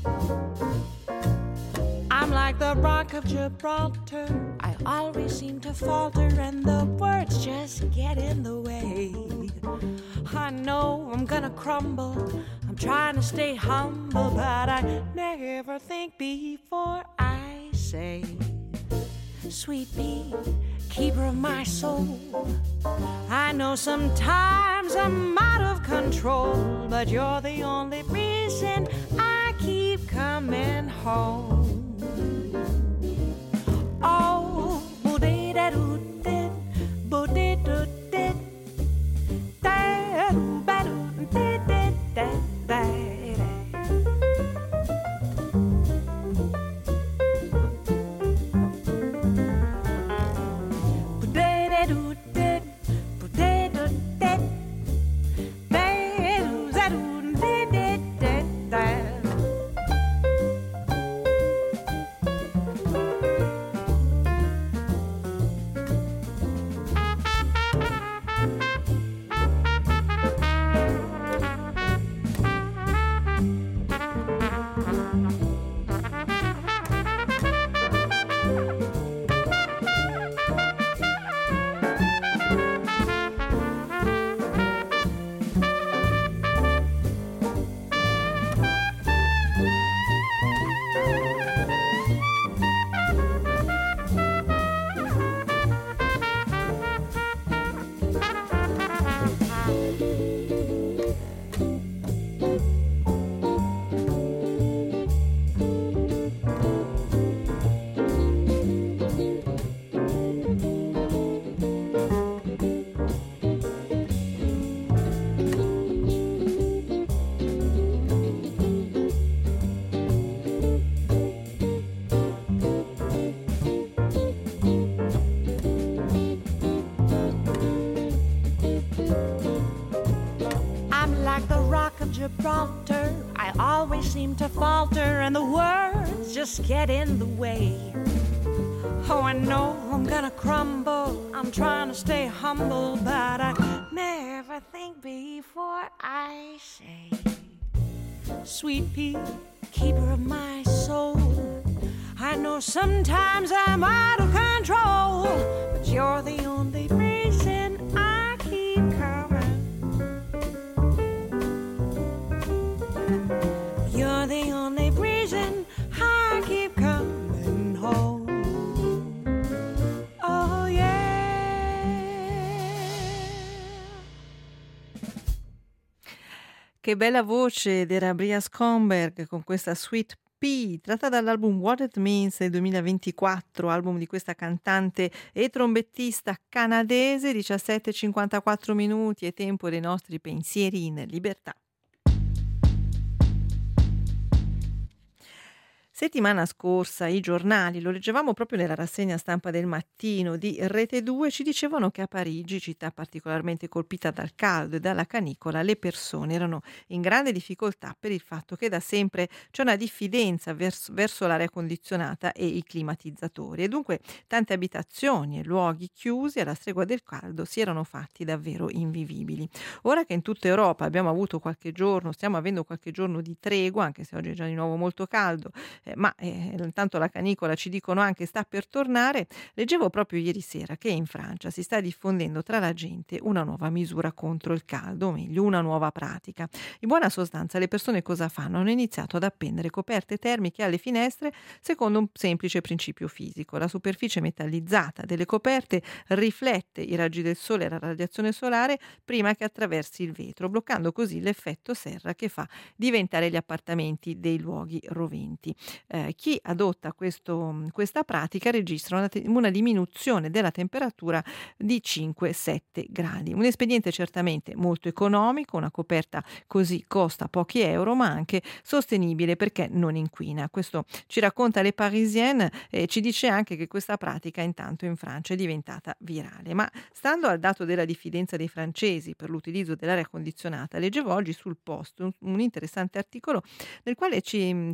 I'm like the rock of Gibraltar, I always seem to falter and the words just get in the way. I know I'm gonna crumble, I'm trying to stay humble, but I never think before I say, sweet pea, keeper of my soul, I know sometimes I'm out of control, but you're the only reason I keep coming home. Oh, bo-de-da-doo-did, bo-de-doo-did, da-doo-ba-doo-did-did-da-da-da. Bo-de-da-doo-did, bo-de-doo-did, da-doo-za-doo-did-did-da-da. Gibraltar, I always seem to falter and the words just get in the way. Oh, I know I'm gonna crumble, I'm trying to stay humble, but I I say, sweet pea, keeper of my soul, I know sometimes I'm out of control, but you're the only reason I keep coming. You're the only reason I keep coming home. Oh yeah. Che bella voce era Bria Skomberg con questa Sweet Pea, tratta dall'album What It Means del 2024, album di questa cantante e trombettista canadese. 17:54 minuti è tempo dei nostri pensieri in libertà. Settimana scorsa i giornali, lo leggevamo proprio nella rassegna stampa del mattino di Rete 2, ci dicevano che a Parigi, città particolarmente colpita dal caldo e dalla canicola, le persone erano in grande difficoltà per il fatto che da sempre c'è una diffidenza verso l'aria condizionata e i climatizzatori, e dunque tante abitazioni e luoghi chiusi alla stregua del caldo si erano fatti davvero invivibili. Ora che in tutta Europa abbiamo avuto qualche giorno, stiamo avendo qualche giorno di tregua, anche se oggi è già di nuovo molto caldo, ma intanto la canicola, ci dicono anche, sta per tornare. Leggevo proprio ieri sera che in Francia si sta diffondendo tra la gente una nuova misura contro il caldo, o meglio una nuova pratica. In buona sostanza le persone cosa fanno? Hanno iniziato ad appendere coperte termiche alle finestre secondo un semplice principio fisico. La superficie metallizzata delle coperte riflette i raggi del sole e la radiazione solare prima che attraversi il vetro, bloccando così l'effetto serra che fa diventare gli appartamenti dei luoghi roventi. Chi adotta questa pratica registra una diminuzione della temperatura di 5-7 gradi. Un espediente certamente molto economico, una coperta così costa pochi euro, ma anche sostenibile perché non inquina. Questo ci racconta Le Parisienne e ci dice anche che questa pratica intanto in Francia è diventata virale. Ma stando al dato della diffidenza dei francesi per l'utilizzo dell'aria condizionata, leggevo oggi sul Post un interessante articolo nel quale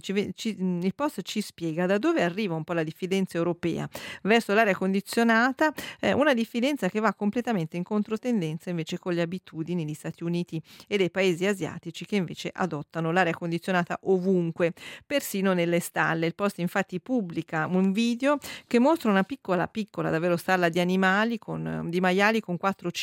il Post ci spiega da dove arriva un po' la diffidenza europea verso l'aria condizionata, una diffidenza che va completamente in controtendenza invece con le abitudini degli Stati Uniti e dei paesi asiatici che invece adottano l'aria condizionata ovunque, persino nelle stalle. Il Post infatti pubblica un video che mostra una piccola davvero stalla di animali di maiali con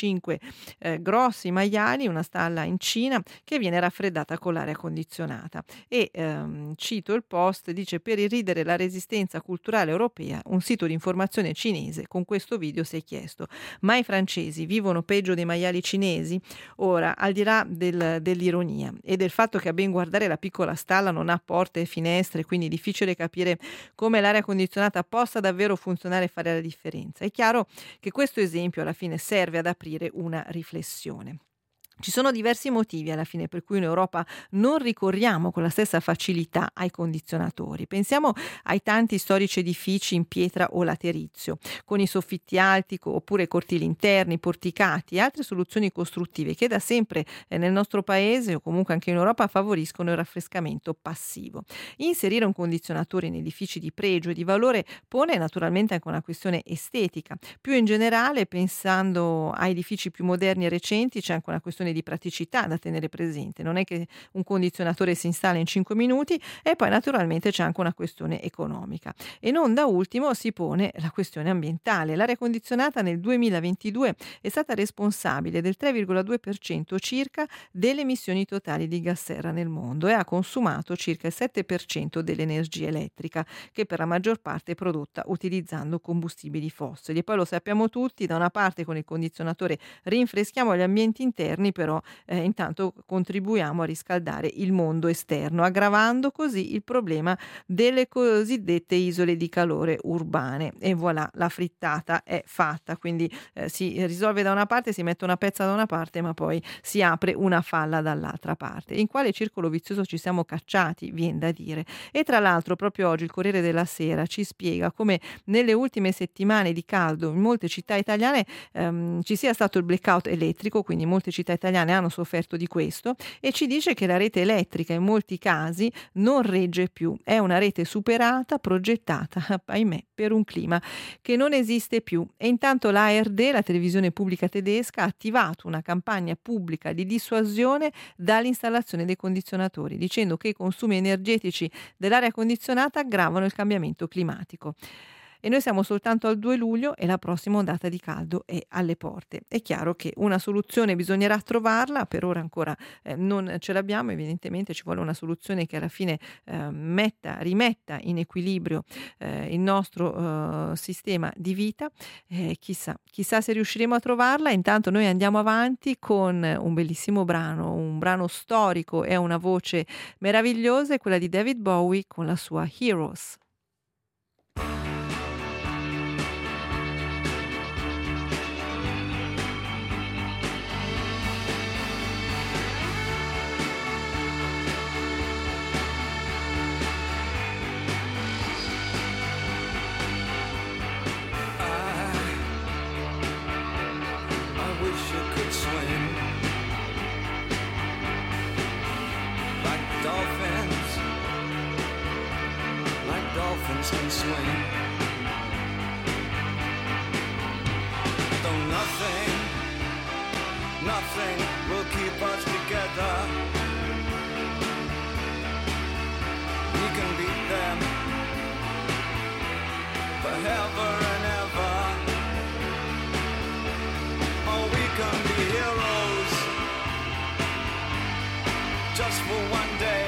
4-5 grossi maiali, una stalla in Cina che viene raffreddata con l'aria condizionata, e cito il Post, dice: per irridere la resistenza culturale europea, un sito di informazione cinese con questo video si è chiesto: ma i francesi vivono peggio dei maiali cinesi? Ora, al di là dell'ironia e del fatto che a ben guardare la piccola stalla non ha porte e finestre, quindi è difficile capire come l'aria condizionata possa davvero funzionare e fare la differenza, è chiaro che questo esempio alla fine serve ad aprire una riflessione. Ci sono diversi motivi alla fine per cui in Europa non ricorriamo con la stessa facilità ai condizionatori. Pensiamo ai tanti storici edifici in pietra o laterizio, con i soffitti alti oppure cortili interni, porticati e altre soluzioni costruttive che da sempre nel nostro paese o comunque anche in Europa favoriscono il raffrescamento passivo. Inserire un condizionatore in edifici di pregio e di valore pone naturalmente anche una questione estetica. Più in generale, pensando a edifici più moderni e recenti, c'è anche una questione di praticità da tenere presente. Non è che un condizionatore si installa in 5 minuti, e poi naturalmente c'è anche una questione economica. E non da ultimo si pone la questione ambientale. L'aria condizionata nel 2022 è stata responsabile del 3,2% circa delle emissioni totali di gas serra nel mondo e ha consumato circa il 7% dell'energia elettrica, che per la maggior parte è prodotta utilizzando combustibili fossili. E poi lo sappiamo tutti, da una parte con il condizionatore rinfreschiamo gli ambienti interni, però intanto contribuiamo a riscaldare il mondo esterno, aggravando così il problema delle cosiddette isole di calore urbane. E voilà, la frittata è fatta, quindi si risolve da una parte, si mette una pezza da una parte, ma poi si apre una falla dall'altra parte. In quale circolo vizioso ci siamo cacciati, viene da dire. E tra l'altro proprio oggi il Corriere della Sera ci spiega come nelle ultime settimane di caldo in molte città italiane ci sia stato il blackout elettrico, quindi molte città italiane italiane hanno sofferto di questo, e ci dice che la rete elettrica in molti casi non regge più, è una rete superata, progettata, ahimè, per un clima che non esiste più. E intanto la ARD, la televisione pubblica tedesca, ha attivato una campagna pubblica di dissuasione dall'installazione dei condizionatori, dicendo che i consumi energetici dell'aria condizionata aggravano il cambiamento climatico. E noi siamo soltanto al 2 luglio e la prossima ondata di caldo è alle porte. È chiaro che una soluzione bisognerà trovarla, per ora ancora non ce l'abbiamo, evidentemente ci vuole una soluzione che alla fine rimetta in equilibrio il nostro sistema di vita. Chissà se riusciremo a trovarla. Intanto noi andiamo avanti con un bellissimo brano, un brano storico e una voce meravigliosa, è quella di David Bowie con la sua Heroes. Dolphins can swim. Though nothing will keep us together. We can beat them forever and ever. Oh, we can be heroes just for one day.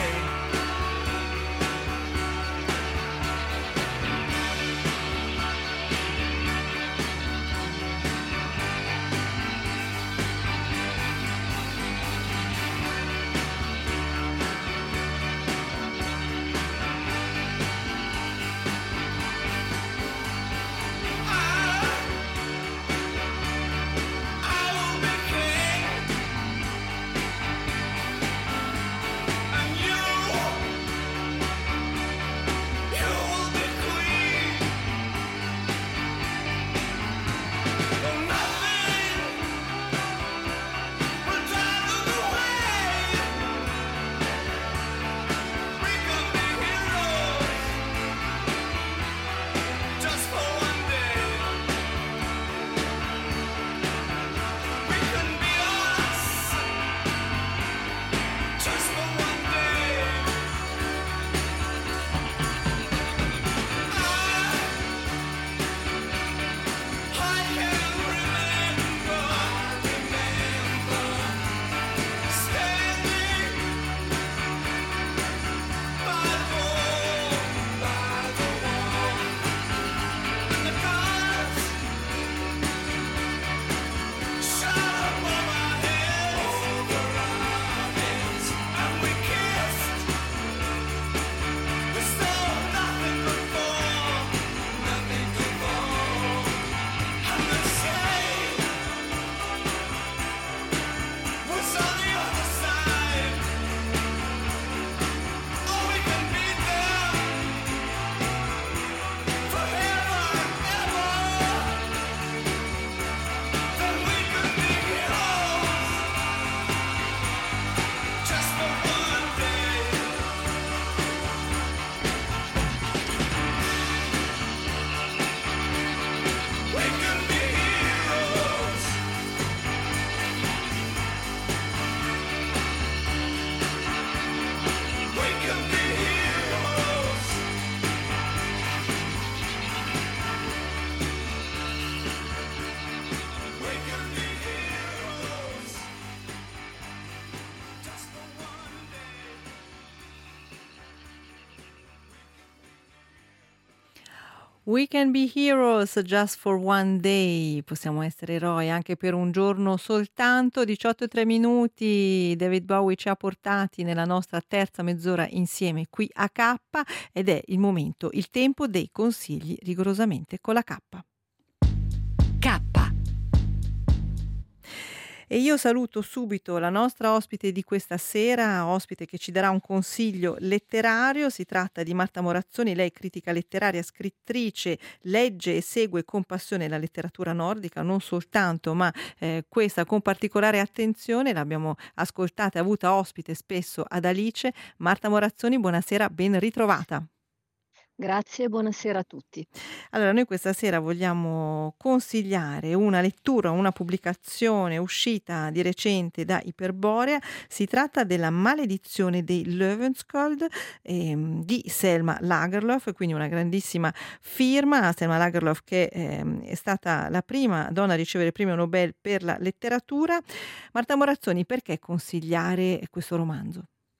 We can be heroes just for one day. Possiamo essere eroi anche per un giorno soltanto. 18:03. David Bowie ci ha portati nella nostra terza mezz'ora insieme qui a K, ed è il momento, il tempo dei consigli rigorosamente con la K. K. E io saluto subito la nostra ospite di questa sera, ospite che ci darà un consiglio letterario. Si tratta di Marta Morazzoni, lei è critica letteraria, scrittrice, legge e segue con passione la letteratura nordica, non soltanto, ma questa con particolare attenzione. L'abbiamo ascoltata e avuta ospite spesso ad Alice. Marta Morazzoni, buonasera, ben ritrovata. Grazie e buonasera a tutti. Allora, noi questa sera vogliamo consigliare una lettura, una pubblicazione uscita di recente da Iperborea. Si tratta della Maledizione dei Löwenskjöld di Selma Lagerlöf, quindi una grandissima firma. Selma Lagerlöf che è stata la prima donna a ricevere il premio Nobel per la letteratura. Marta Morazzoni, perché consigliare questo romanzo?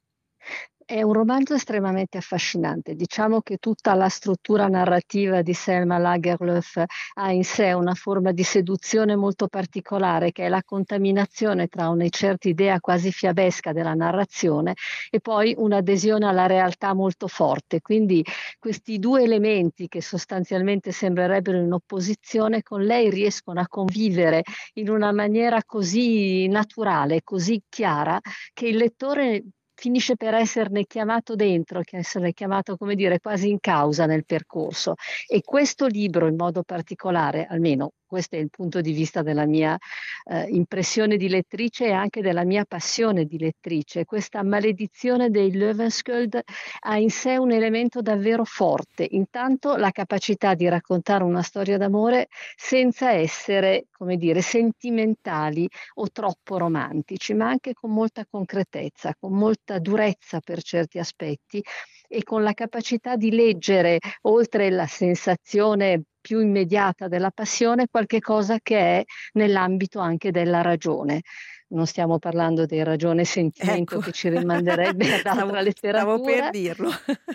È un romanzo estremamente affascinante. Diciamo che tutta la struttura narrativa di Selma Lagerlöf ha in sé una forma di seduzione molto particolare, che è la contaminazione tra una certa idea quasi fiabesca della narrazione e poi un'adesione alla realtà molto forte. Quindi questi due elementi, che sostanzialmente sembrerebbero in opposizione, con lei riescono a convivere in una maniera così naturale, così chiara, che il lettore finisce per esserne chiamato dentro, che essere chiamato, come dire, quasi in causa nel percorso. E questo libro in modo particolare, almeno questo è il punto di vista della mia impressione di lettrice e anche della mia passione di lettrice, questa Maledizione dei Löwenskjöld ha in sé un elemento davvero forte. Intanto la capacità di raccontare una storia d'amore senza essere, come dire, sentimentali o troppo romantici, ma anche con molta concretezza, con molta durezza per certi aspetti e con la capacità di leggere, oltre la sensazione più immediata della passione, qualche cosa che è nell'ambito anche della ragione. Non stiamo parlando di ragione e sentimento, che ci rimanderebbe ad altra letteratura. Stavo per dirlo.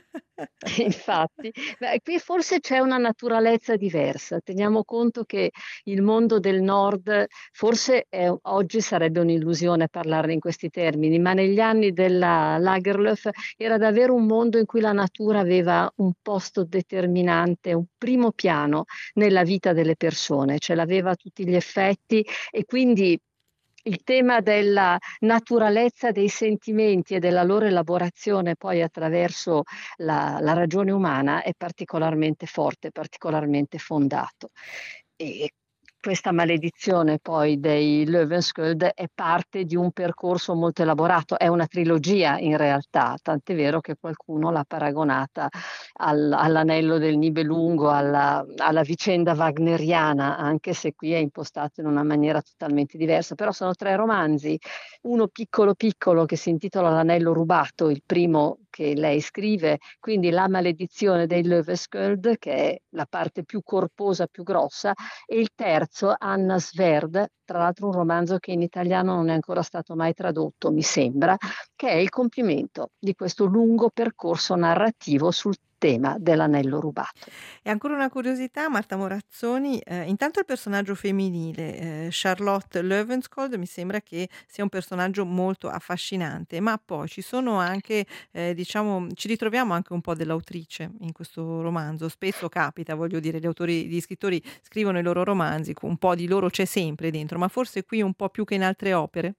Infatti, qui forse c'è una naturalezza diversa. Teniamo conto che il mondo del nord, forse oggi sarebbe un'illusione parlarne in questi termini, ma negli anni della Lagerlöf era davvero un mondo in cui la natura aveva un posto determinante, un primo piano nella vita delle persone, ce l'aveva a tutti gli effetti, e quindi il tema della naturalezza dei sentimenti e della loro elaborazione poi attraverso la ragione umana è particolarmente forte, particolarmente fondato. E questa Maledizione poi dei Löwenskjöld è parte di un percorso molto elaborato, è una trilogia in realtà, tant'è vero che qualcuno l'ha paragonata all'Anello del Nibelungo, alla vicenda wagneriana, anche se qui è impostato in una maniera totalmente diversa. Però sono 3 romanzi, uno piccolo piccolo che si intitola L'Anello rubato, il primo che lei scrive, quindi La Maledizione dei Löwenskjöld, che è la parte più corposa, più grossa, e il terzo, Anna Svärd, tra l'altro un romanzo che in italiano non è ancora stato mai tradotto, mi sembra, che è il compimento di questo lungo percorso narrativo sul tema dell'anello rubato. E ancora una curiosità, Marta Morazzoni, intanto il personaggio femminile, Charlotte Löwenskjöld, mi sembra che sia un personaggio molto affascinante, ma poi ci sono anche, diciamo, ci ritroviamo anche un po' dell'autrice in questo romanzo. Spesso capita, voglio dire, gli scrittori scrivono i loro romanzi, un po' di loro c'è sempre dentro, ma forse qui un po' più che in altre opere?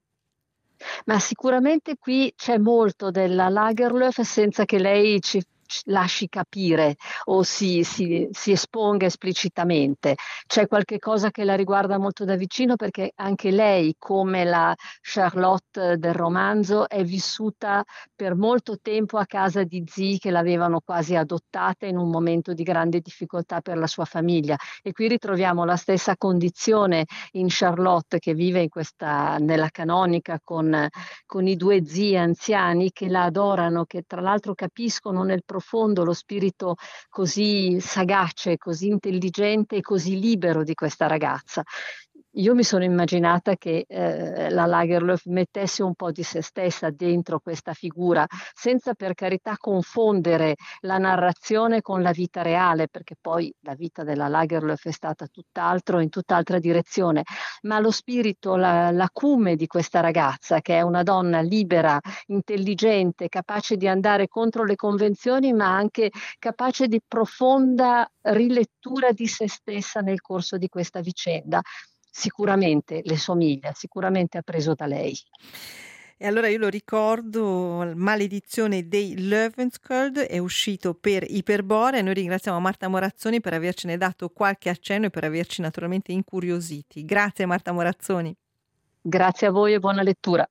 Ma sicuramente qui c'è molto della Lagerlöf senza che lei ci lasci capire o si esponga esplicitamente. C'è qualche cosa che la riguarda molto da vicino, perché anche lei, come la Charlotte del romanzo, è vissuta per molto tempo a casa di zii che l'avevano quasi adottata in un momento di grande difficoltà per la sua famiglia, e qui ritroviamo la stessa condizione in Charlotte, che vive nella canonica con i 2 zii anziani che la adorano, che tra l'altro capiscono nel profondo lo spirito così sagace, così intelligente e così libero di questa ragazza. Io mi sono immaginata che la Lagerlöf mettesse un po' di se stessa dentro questa figura, senza per carità confondere la narrazione con la vita reale, perché poi la vita della Lagerlöf è stata tutt'altro, in tutt'altra direzione, ma lo spirito, l'acume di questa ragazza, che è una donna libera, intelligente, capace di andare contro le convenzioni, ma anche capace di profonda rilettura di se stessa nel corso di questa vicenda. sicuramente le somiglia, sicuramente ha preso da lei. E allora io lo ricordo, Maledizione dei Löwenskjöld è uscito per Iperbore e noi ringraziamo Marta Morazzoni per avercene dato qualche accenno e per averci naturalmente incuriositi. Grazie Marta Morazzoni. Grazie a voi e buona lettura.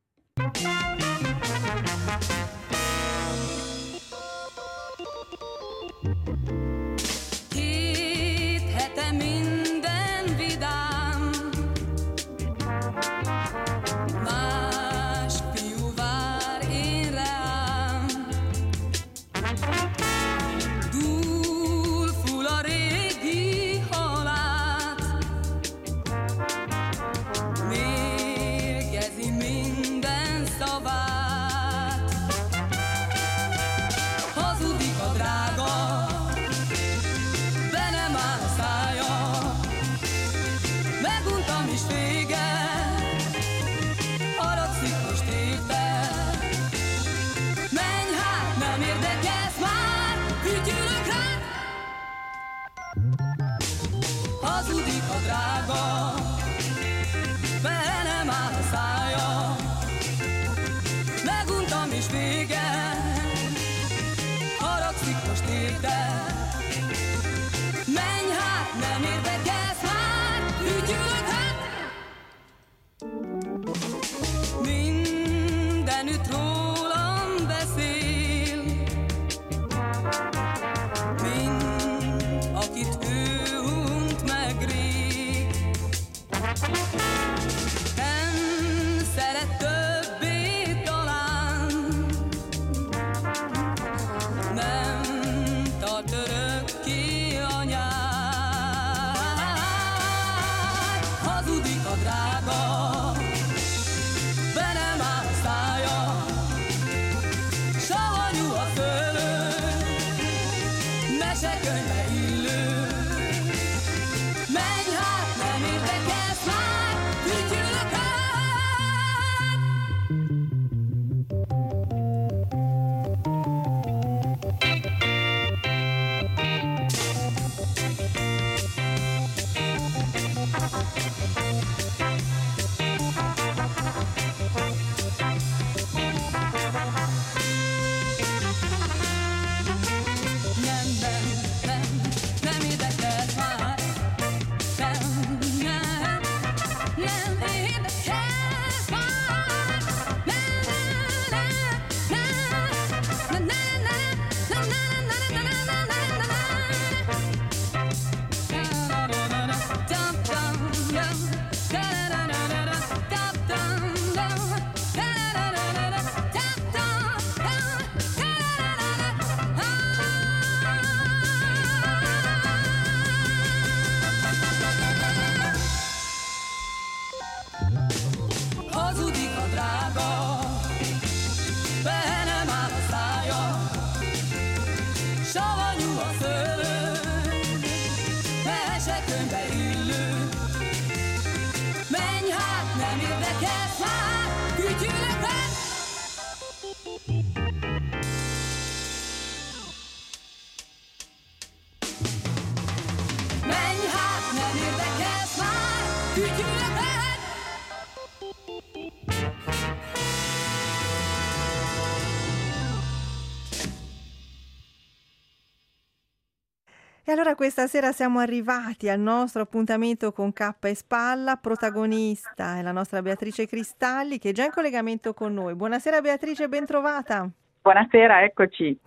E allora questa sera siamo arrivati al nostro appuntamento con Cappa e Spalla, protagonista è la nostra Beatrice Cristalli che è già in collegamento con noi. Buonasera Beatrice, ben trovata. Buonasera, eccoci.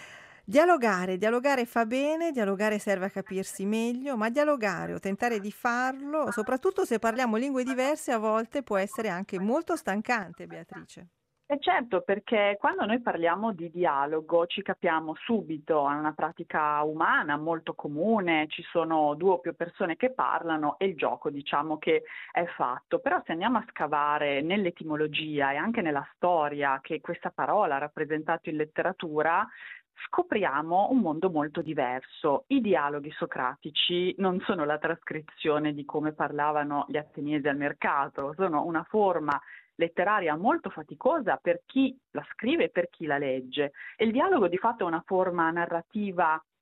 Dialogare fa bene, dialogare serve a capirsi meglio, ma dialogare o tentare di farlo, soprattutto se parliamo lingue diverse, a volte può essere anche molto stancante, Beatrice. E certo, perché quando noi parliamo di dialogo ci capiamo subito, è una pratica umana molto comune, ci sono due o più persone che parlano e il gioco diciamo che è fatto. Però se andiamo a scavare nell'etimologia e anche nella storia che questa parola ha rappresentato in letteratura, scopriamo un mondo molto diverso. I dialoghi socratici non sono la trascrizione di come parlavano gli ateniesi al mercato, sono una forma letteraria molto faticosa per chi la scrive e per chi la legge. E il dialogo di fatto è una forma narrativa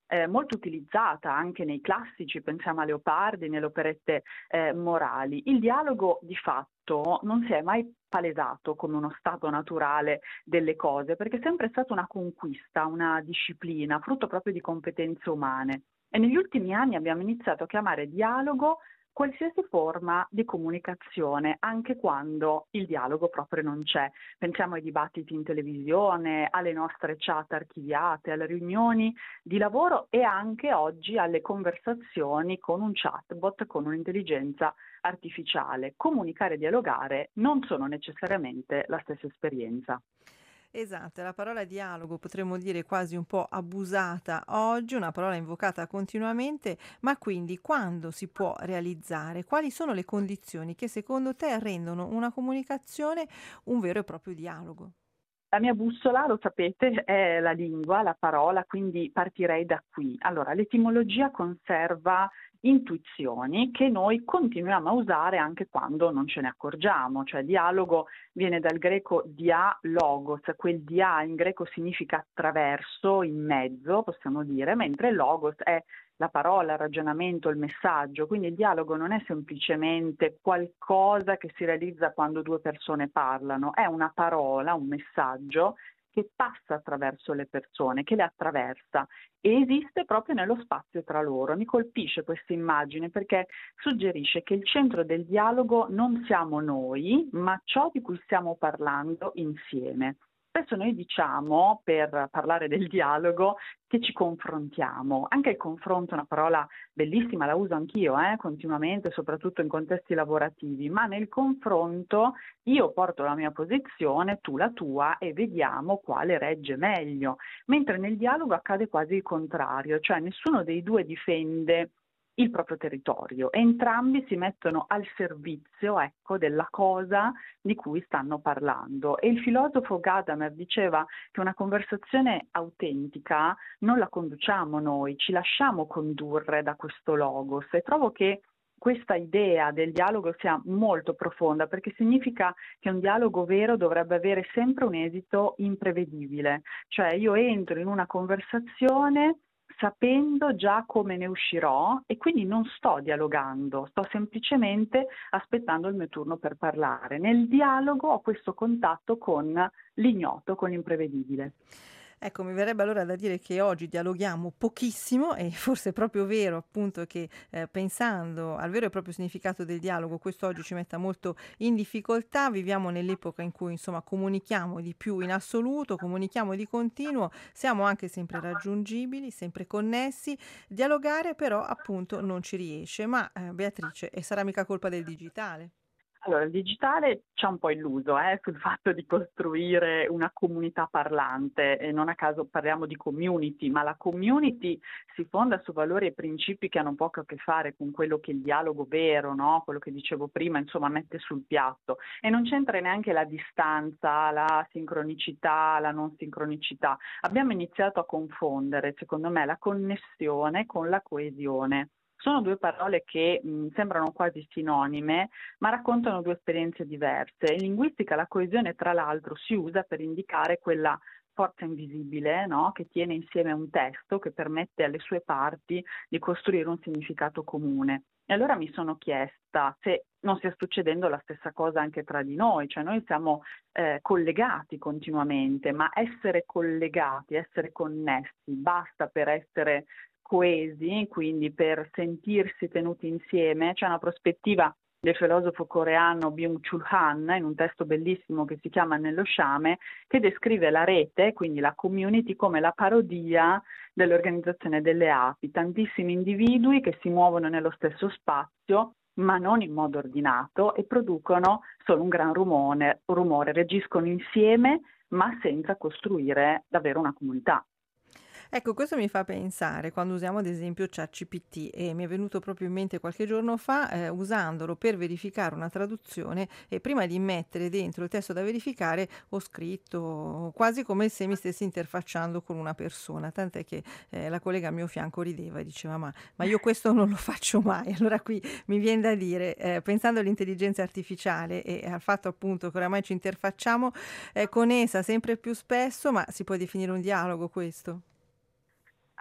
molto utilizzata anche nei classici, pensiamo a Leopardi, nelle operette morali. Il dialogo di fatto non si è mai palesato come uno stato naturale delle cose, perché è sempre stata una conquista, una disciplina, frutto proprio di competenze umane. E negli ultimi anni abbiamo iniziato a chiamare dialogo qualsiasi forma di comunicazione, anche quando il dialogo proprio non c'è. Pensiamo ai dibattiti in televisione, alle nostre chat archiviate, alle riunioni di lavoro e anche oggi alle conversazioni con un chatbot, con un'intelligenza artificiale. Comunicare e dialogare non sono necessariamente la stessa esperienza. Esatto, la parola dialogo potremmo dire quasi un po' abusata oggi, una parola invocata continuamente, ma quindi quando si può realizzare? Quali sono le condizioni che secondo te rendono una comunicazione un vero e proprio dialogo? La mia bussola, lo sapete, è la lingua, la parola, quindi partirei da qui. Allora, l'etimologia conserva intuizioni che noi continuiamo a usare anche quando non ce ne accorgiamo, cioè dialogo viene dal greco dia logos, quel dia in greco significa attraverso, in mezzo, possiamo dire, mentre logos è la parola, il ragionamento, il messaggio, quindi il dialogo non è semplicemente qualcosa che si realizza quando due persone parlano, è una parola, un messaggio che passa attraverso le persone, che le attraversa e esiste proprio nello spazio tra loro. Mi colpisce questa immagine perché suggerisce che il centro del dialogo non siamo noi, ma ciò di cui stiamo parlando insieme. Spesso noi diciamo, per parlare del dialogo, che ci confrontiamo. Anche il confronto è una parola bellissima, la uso anch'io continuamente, soprattutto in contesti lavorativi, ma nel confronto io porto la mia posizione, tu la tua e vediamo quale regge meglio. Mentre nel dialogo accade quasi il contrario, cioè nessuno dei due difende il proprio territorio, entrambi si mettono al servizio, della cosa di cui stanno parlando. E il filosofo Gadamer diceva che una conversazione autentica non la conduciamo noi, ci lasciamo condurre da questo logos, e trovo che questa idea del dialogo sia molto profonda, perché significa che un dialogo vero dovrebbe avere sempre un esito imprevedibile, cioè io entro in una conversazione sapendo già come ne uscirò e quindi non sto dialogando, sto semplicemente aspettando il mio turno per parlare. Nel dialogo ho questo contatto con l'ignoto, con l'imprevedibile. Ecco, mi verrebbe allora da dire che oggi dialoghiamo pochissimo e forse è proprio vero appunto che pensando al vero e proprio significato del dialogo, questo oggi ci metta molto in difficoltà. Viviamo nell'epoca in cui insomma comunichiamo di più in assoluto, comunichiamo di continuo, siamo anche sempre raggiungibili, sempre connessi. Dialogare però appunto non ci riesce, ma Beatrice, e sarà mica colpa del digitale? Allora, il digitale ci ha un po' illuso sul fatto di costruire una comunità parlante, e non a caso parliamo di community, ma la community si fonda su valori e principi che hanno poco a che fare con quello che il dialogo vero, no? Quello che dicevo prima, insomma, mette sul piatto. E non c'entra neanche la distanza, la sincronicità, la non sincronicità. Abbiamo iniziato a confondere, secondo me, la connessione con la coesione. Sono due parole che sembrano quasi sinonime, ma raccontano due esperienze diverse. In linguistica la coesione, tra l'altro, si usa per indicare quella forza invisibile, no? Che tiene insieme un testo, che permette alle sue parti di costruire un significato comune. E allora mi sono chiesta se non stia succedendo la stessa cosa anche tra di noi, cioè noi siamo collegati continuamente, ma essere collegati, essere connessi, basta per essere coesi, quindi per sentirsi tenuti insieme. C'è una prospettiva del filosofo coreano Byung-Chul Han in un testo bellissimo che si chiama Nello sciame, che descrive la rete, quindi la community, come la parodia dell'organizzazione delle api, tantissimi individui che si muovono nello stesso spazio ma non in modo ordinato e producono solo un gran rumore, reagiscono insieme ma senza costruire davvero una comunità. Ecco, questo mi fa pensare quando usiamo ad esempio ChatGPT, e mi è venuto proprio in mente qualche giorno fa usandolo per verificare una traduzione, e prima di mettere dentro il testo da verificare ho scritto quasi come se mi stessi interfacciando con una persona, tant'è che la collega a mio fianco rideva e diceva ma io questo non lo faccio mai. Allora qui mi viene da dire, pensando all'intelligenza artificiale e al fatto appunto che oramai ci interfacciamo con essa sempre più spesso, ma si può definire un dialogo questo?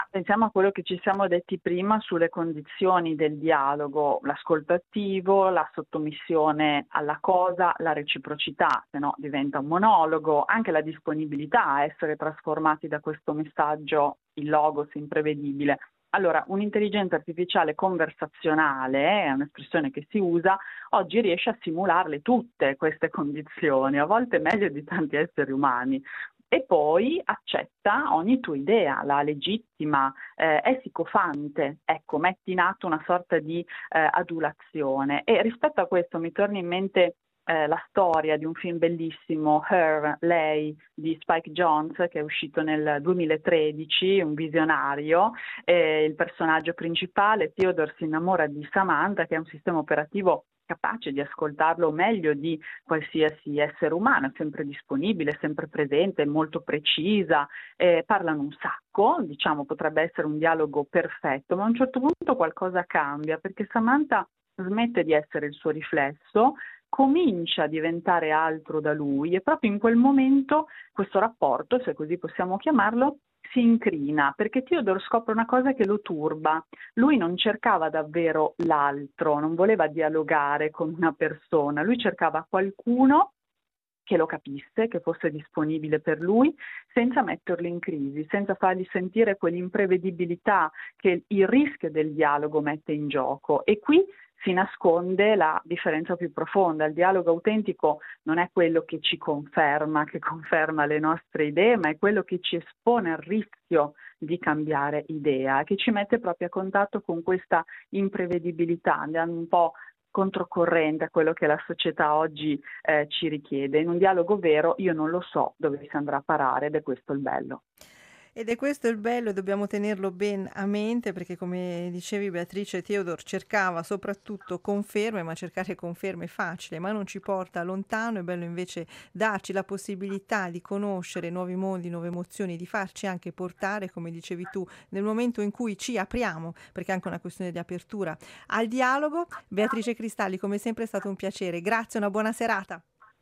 pensiamo a quello che ci siamo detti prima sulle condizioni del dialogo, l'ascolto attivo, la sottomissione alla cosa, la reciprocità, se no diventa un monologo, anche la disponibilità a essere trasformati da questo messaggio in logos imprevedibile. Allora, un'intelligenza artificiale conversazionale, è un'espressione che si usa, oggi riesce a simularle tutte queste condizioni, a volte meglio di tanti esseri umani. E poi accetta ogni tua idea, la legittima, è sicofante, ecco, metti in atto una sorta di adulazione. E rispetto a questo mi torna in mente la storia di un film bellissimo, Her, Lei, di Spike Jonze, che è uscito nel 2013, un visionario. Il personaggio principale, Theodore, si innamora di Samantha, che è un sistema operativo capace di ascoltarlo meglio di qualsiasi essere umano, è sempre disponibile, sempre presente, molto precisa, parlano un sacco, diciamo potrebbe essere un dialogo perfetto, ma a un certo punto qualcosa cambia, perché Samantha smette di essere il suo riflesso, comincia a diventare altro da lui e proprio in quel momento questo rapporto, se così possiamo chiamarlo, si incrina, perché Theodore scopre una cosa che lo turba. Lui non cercava davvero l'altro, non voleva dialogare con una persona, lui cercava qualcuno che lo capisse, che fosse disponibile per lui, senza metterlo in crisi, senza fargli sentire quell'imprevedibilità che il rischio del dialogo mette in gioco. E qui si nasconde la differenza più profonda. Il dialogo autentico non è quello che ci conferma, che conferma le nostre idee, ma è quello che ci espone al rischio di cambiare idea, che ci mette proprio a contatto con questa imprevedibilità, andando un po' controcorrente a quello che la società oggi ci richiede. In un dialogo vero io non lo so dove si andrà a parare ed è questo il bello. Ed è questo il bello e dobbiamo tenerlo ben a mente, perché come dicevi Beatrice, Theodore cercava soprattutto conferme, ma cercare conferme è facile, ma non ci porta lontano. È bello invece darci la possibilità di conoscere nuovi mondi, nuove emozioni, di farci anche portare, come dicevi tu, nel momento in cui ci apriamo, perché è anche una questione di apertura al dialogo. Beatrice Cristalli, come sempre è stato un piacere, grazie, una buona serata.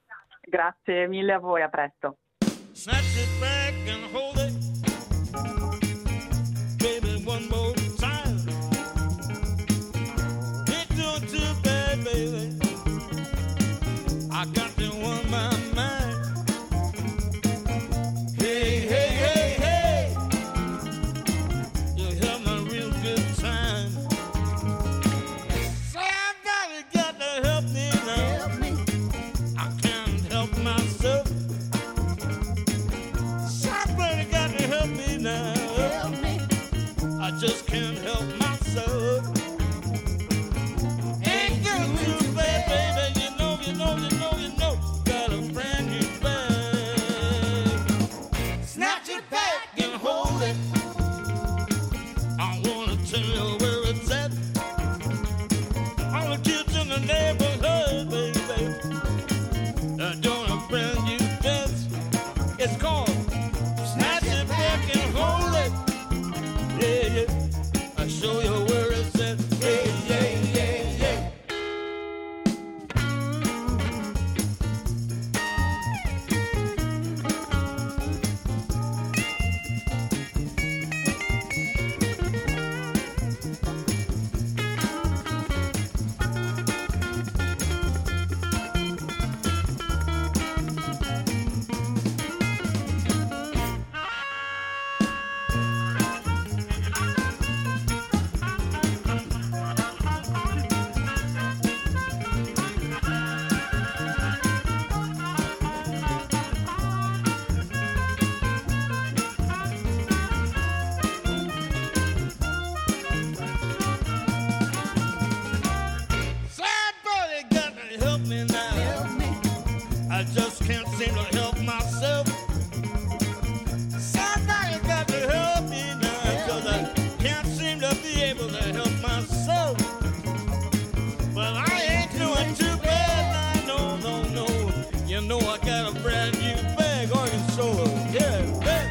Grazie mille a voi, a presto. Snatch it back and hold it. Baby, one more time. Can't do it too bad, baby. I got to on my mind. Hey, hey, hey, hey. You have a real good time. Somebody got to help me now. Help me. I can't help myself. Somebody got to help me now. Help me. I just can't help myself. Ain't good too bad, baby. You know, got a brand new bag. Snatch it back and hold it. I wanna tell you where it's at. All the kids in the neighborhood, baby, they're doing a brand new dance. It's called Snatch It Back and Hold It. Yeah, yeah. I'll show you where it's at. Yeah, yeah, yeah, yeah. Somebody got to help me now. Help me. I just can't seem to help myself. Somebody got to help me now, 'cause I can't seem to be able to help myself. But I ain't doing too bad now, no. You know I got a brand new bag, Arkansas. Yeah, bag.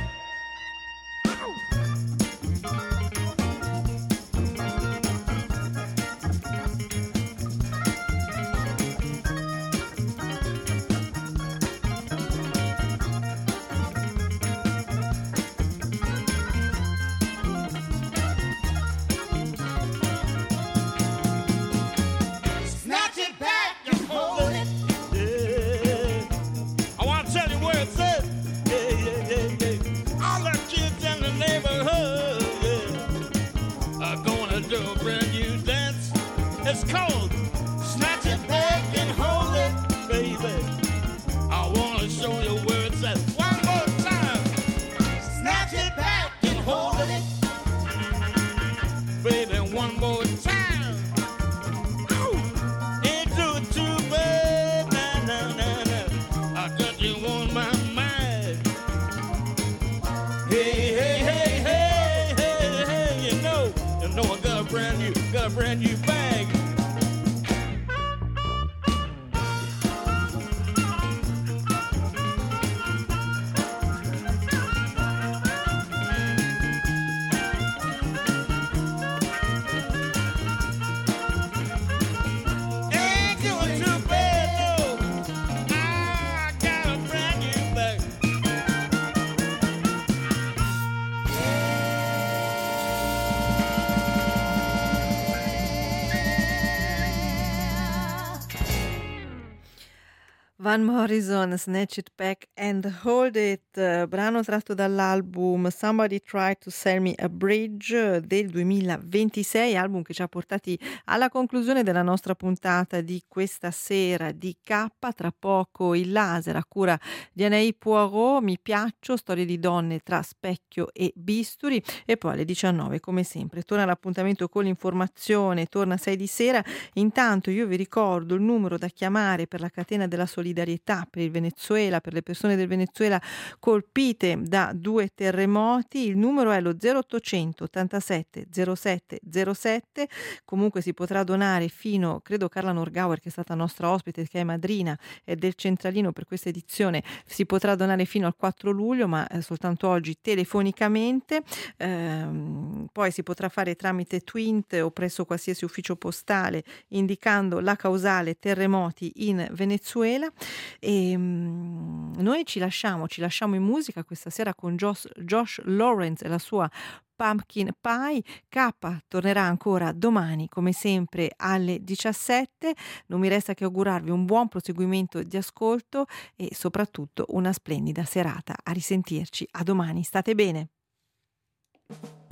Van Morrison, Snatch It Back and Hold It, brano tratto dall'album Somebody Tried to Sell Me a Bridge del 2026, album che ci ha portati alla conclusione della nostra puntata di questa sera di K. Tra poco il laser a cura di Anaïs Poirot, Mi piaccio, storie di donne tra specchio e bisturi, e poi alle 19 come sempre torna l'appuntamento con l'informazione, torna 6 di sera. Intanto io vi ricordo il numero da chiamare per la catena della solidarietà per il Venezuela, per le persone del Venezuela colpite da 2 terremoti. Il numero è lo 0800 87 07 07. Comunque si potrà donare fino, credo Carla Norgauer, che è stata nostra ospite, che è madrina del centralino per questa edizione, si potrà donare fino al 4 luglio, ma soltanto oggi telefonicamente. Poi si potrà fare tramite Twint o presso qualsiasi ufficio postale indicando la causale terremoti in Venezuela. E noi ci lasciamo in musica questa sera con Josh Lawrence e la sua Pumpkin Pie. K tornerà ancora domani come sempre alle 17. Non mi resta che augurarvi un buon proseguimento di ascolto e soprattutto una splendida serata. A risentirci, a domani, state bene.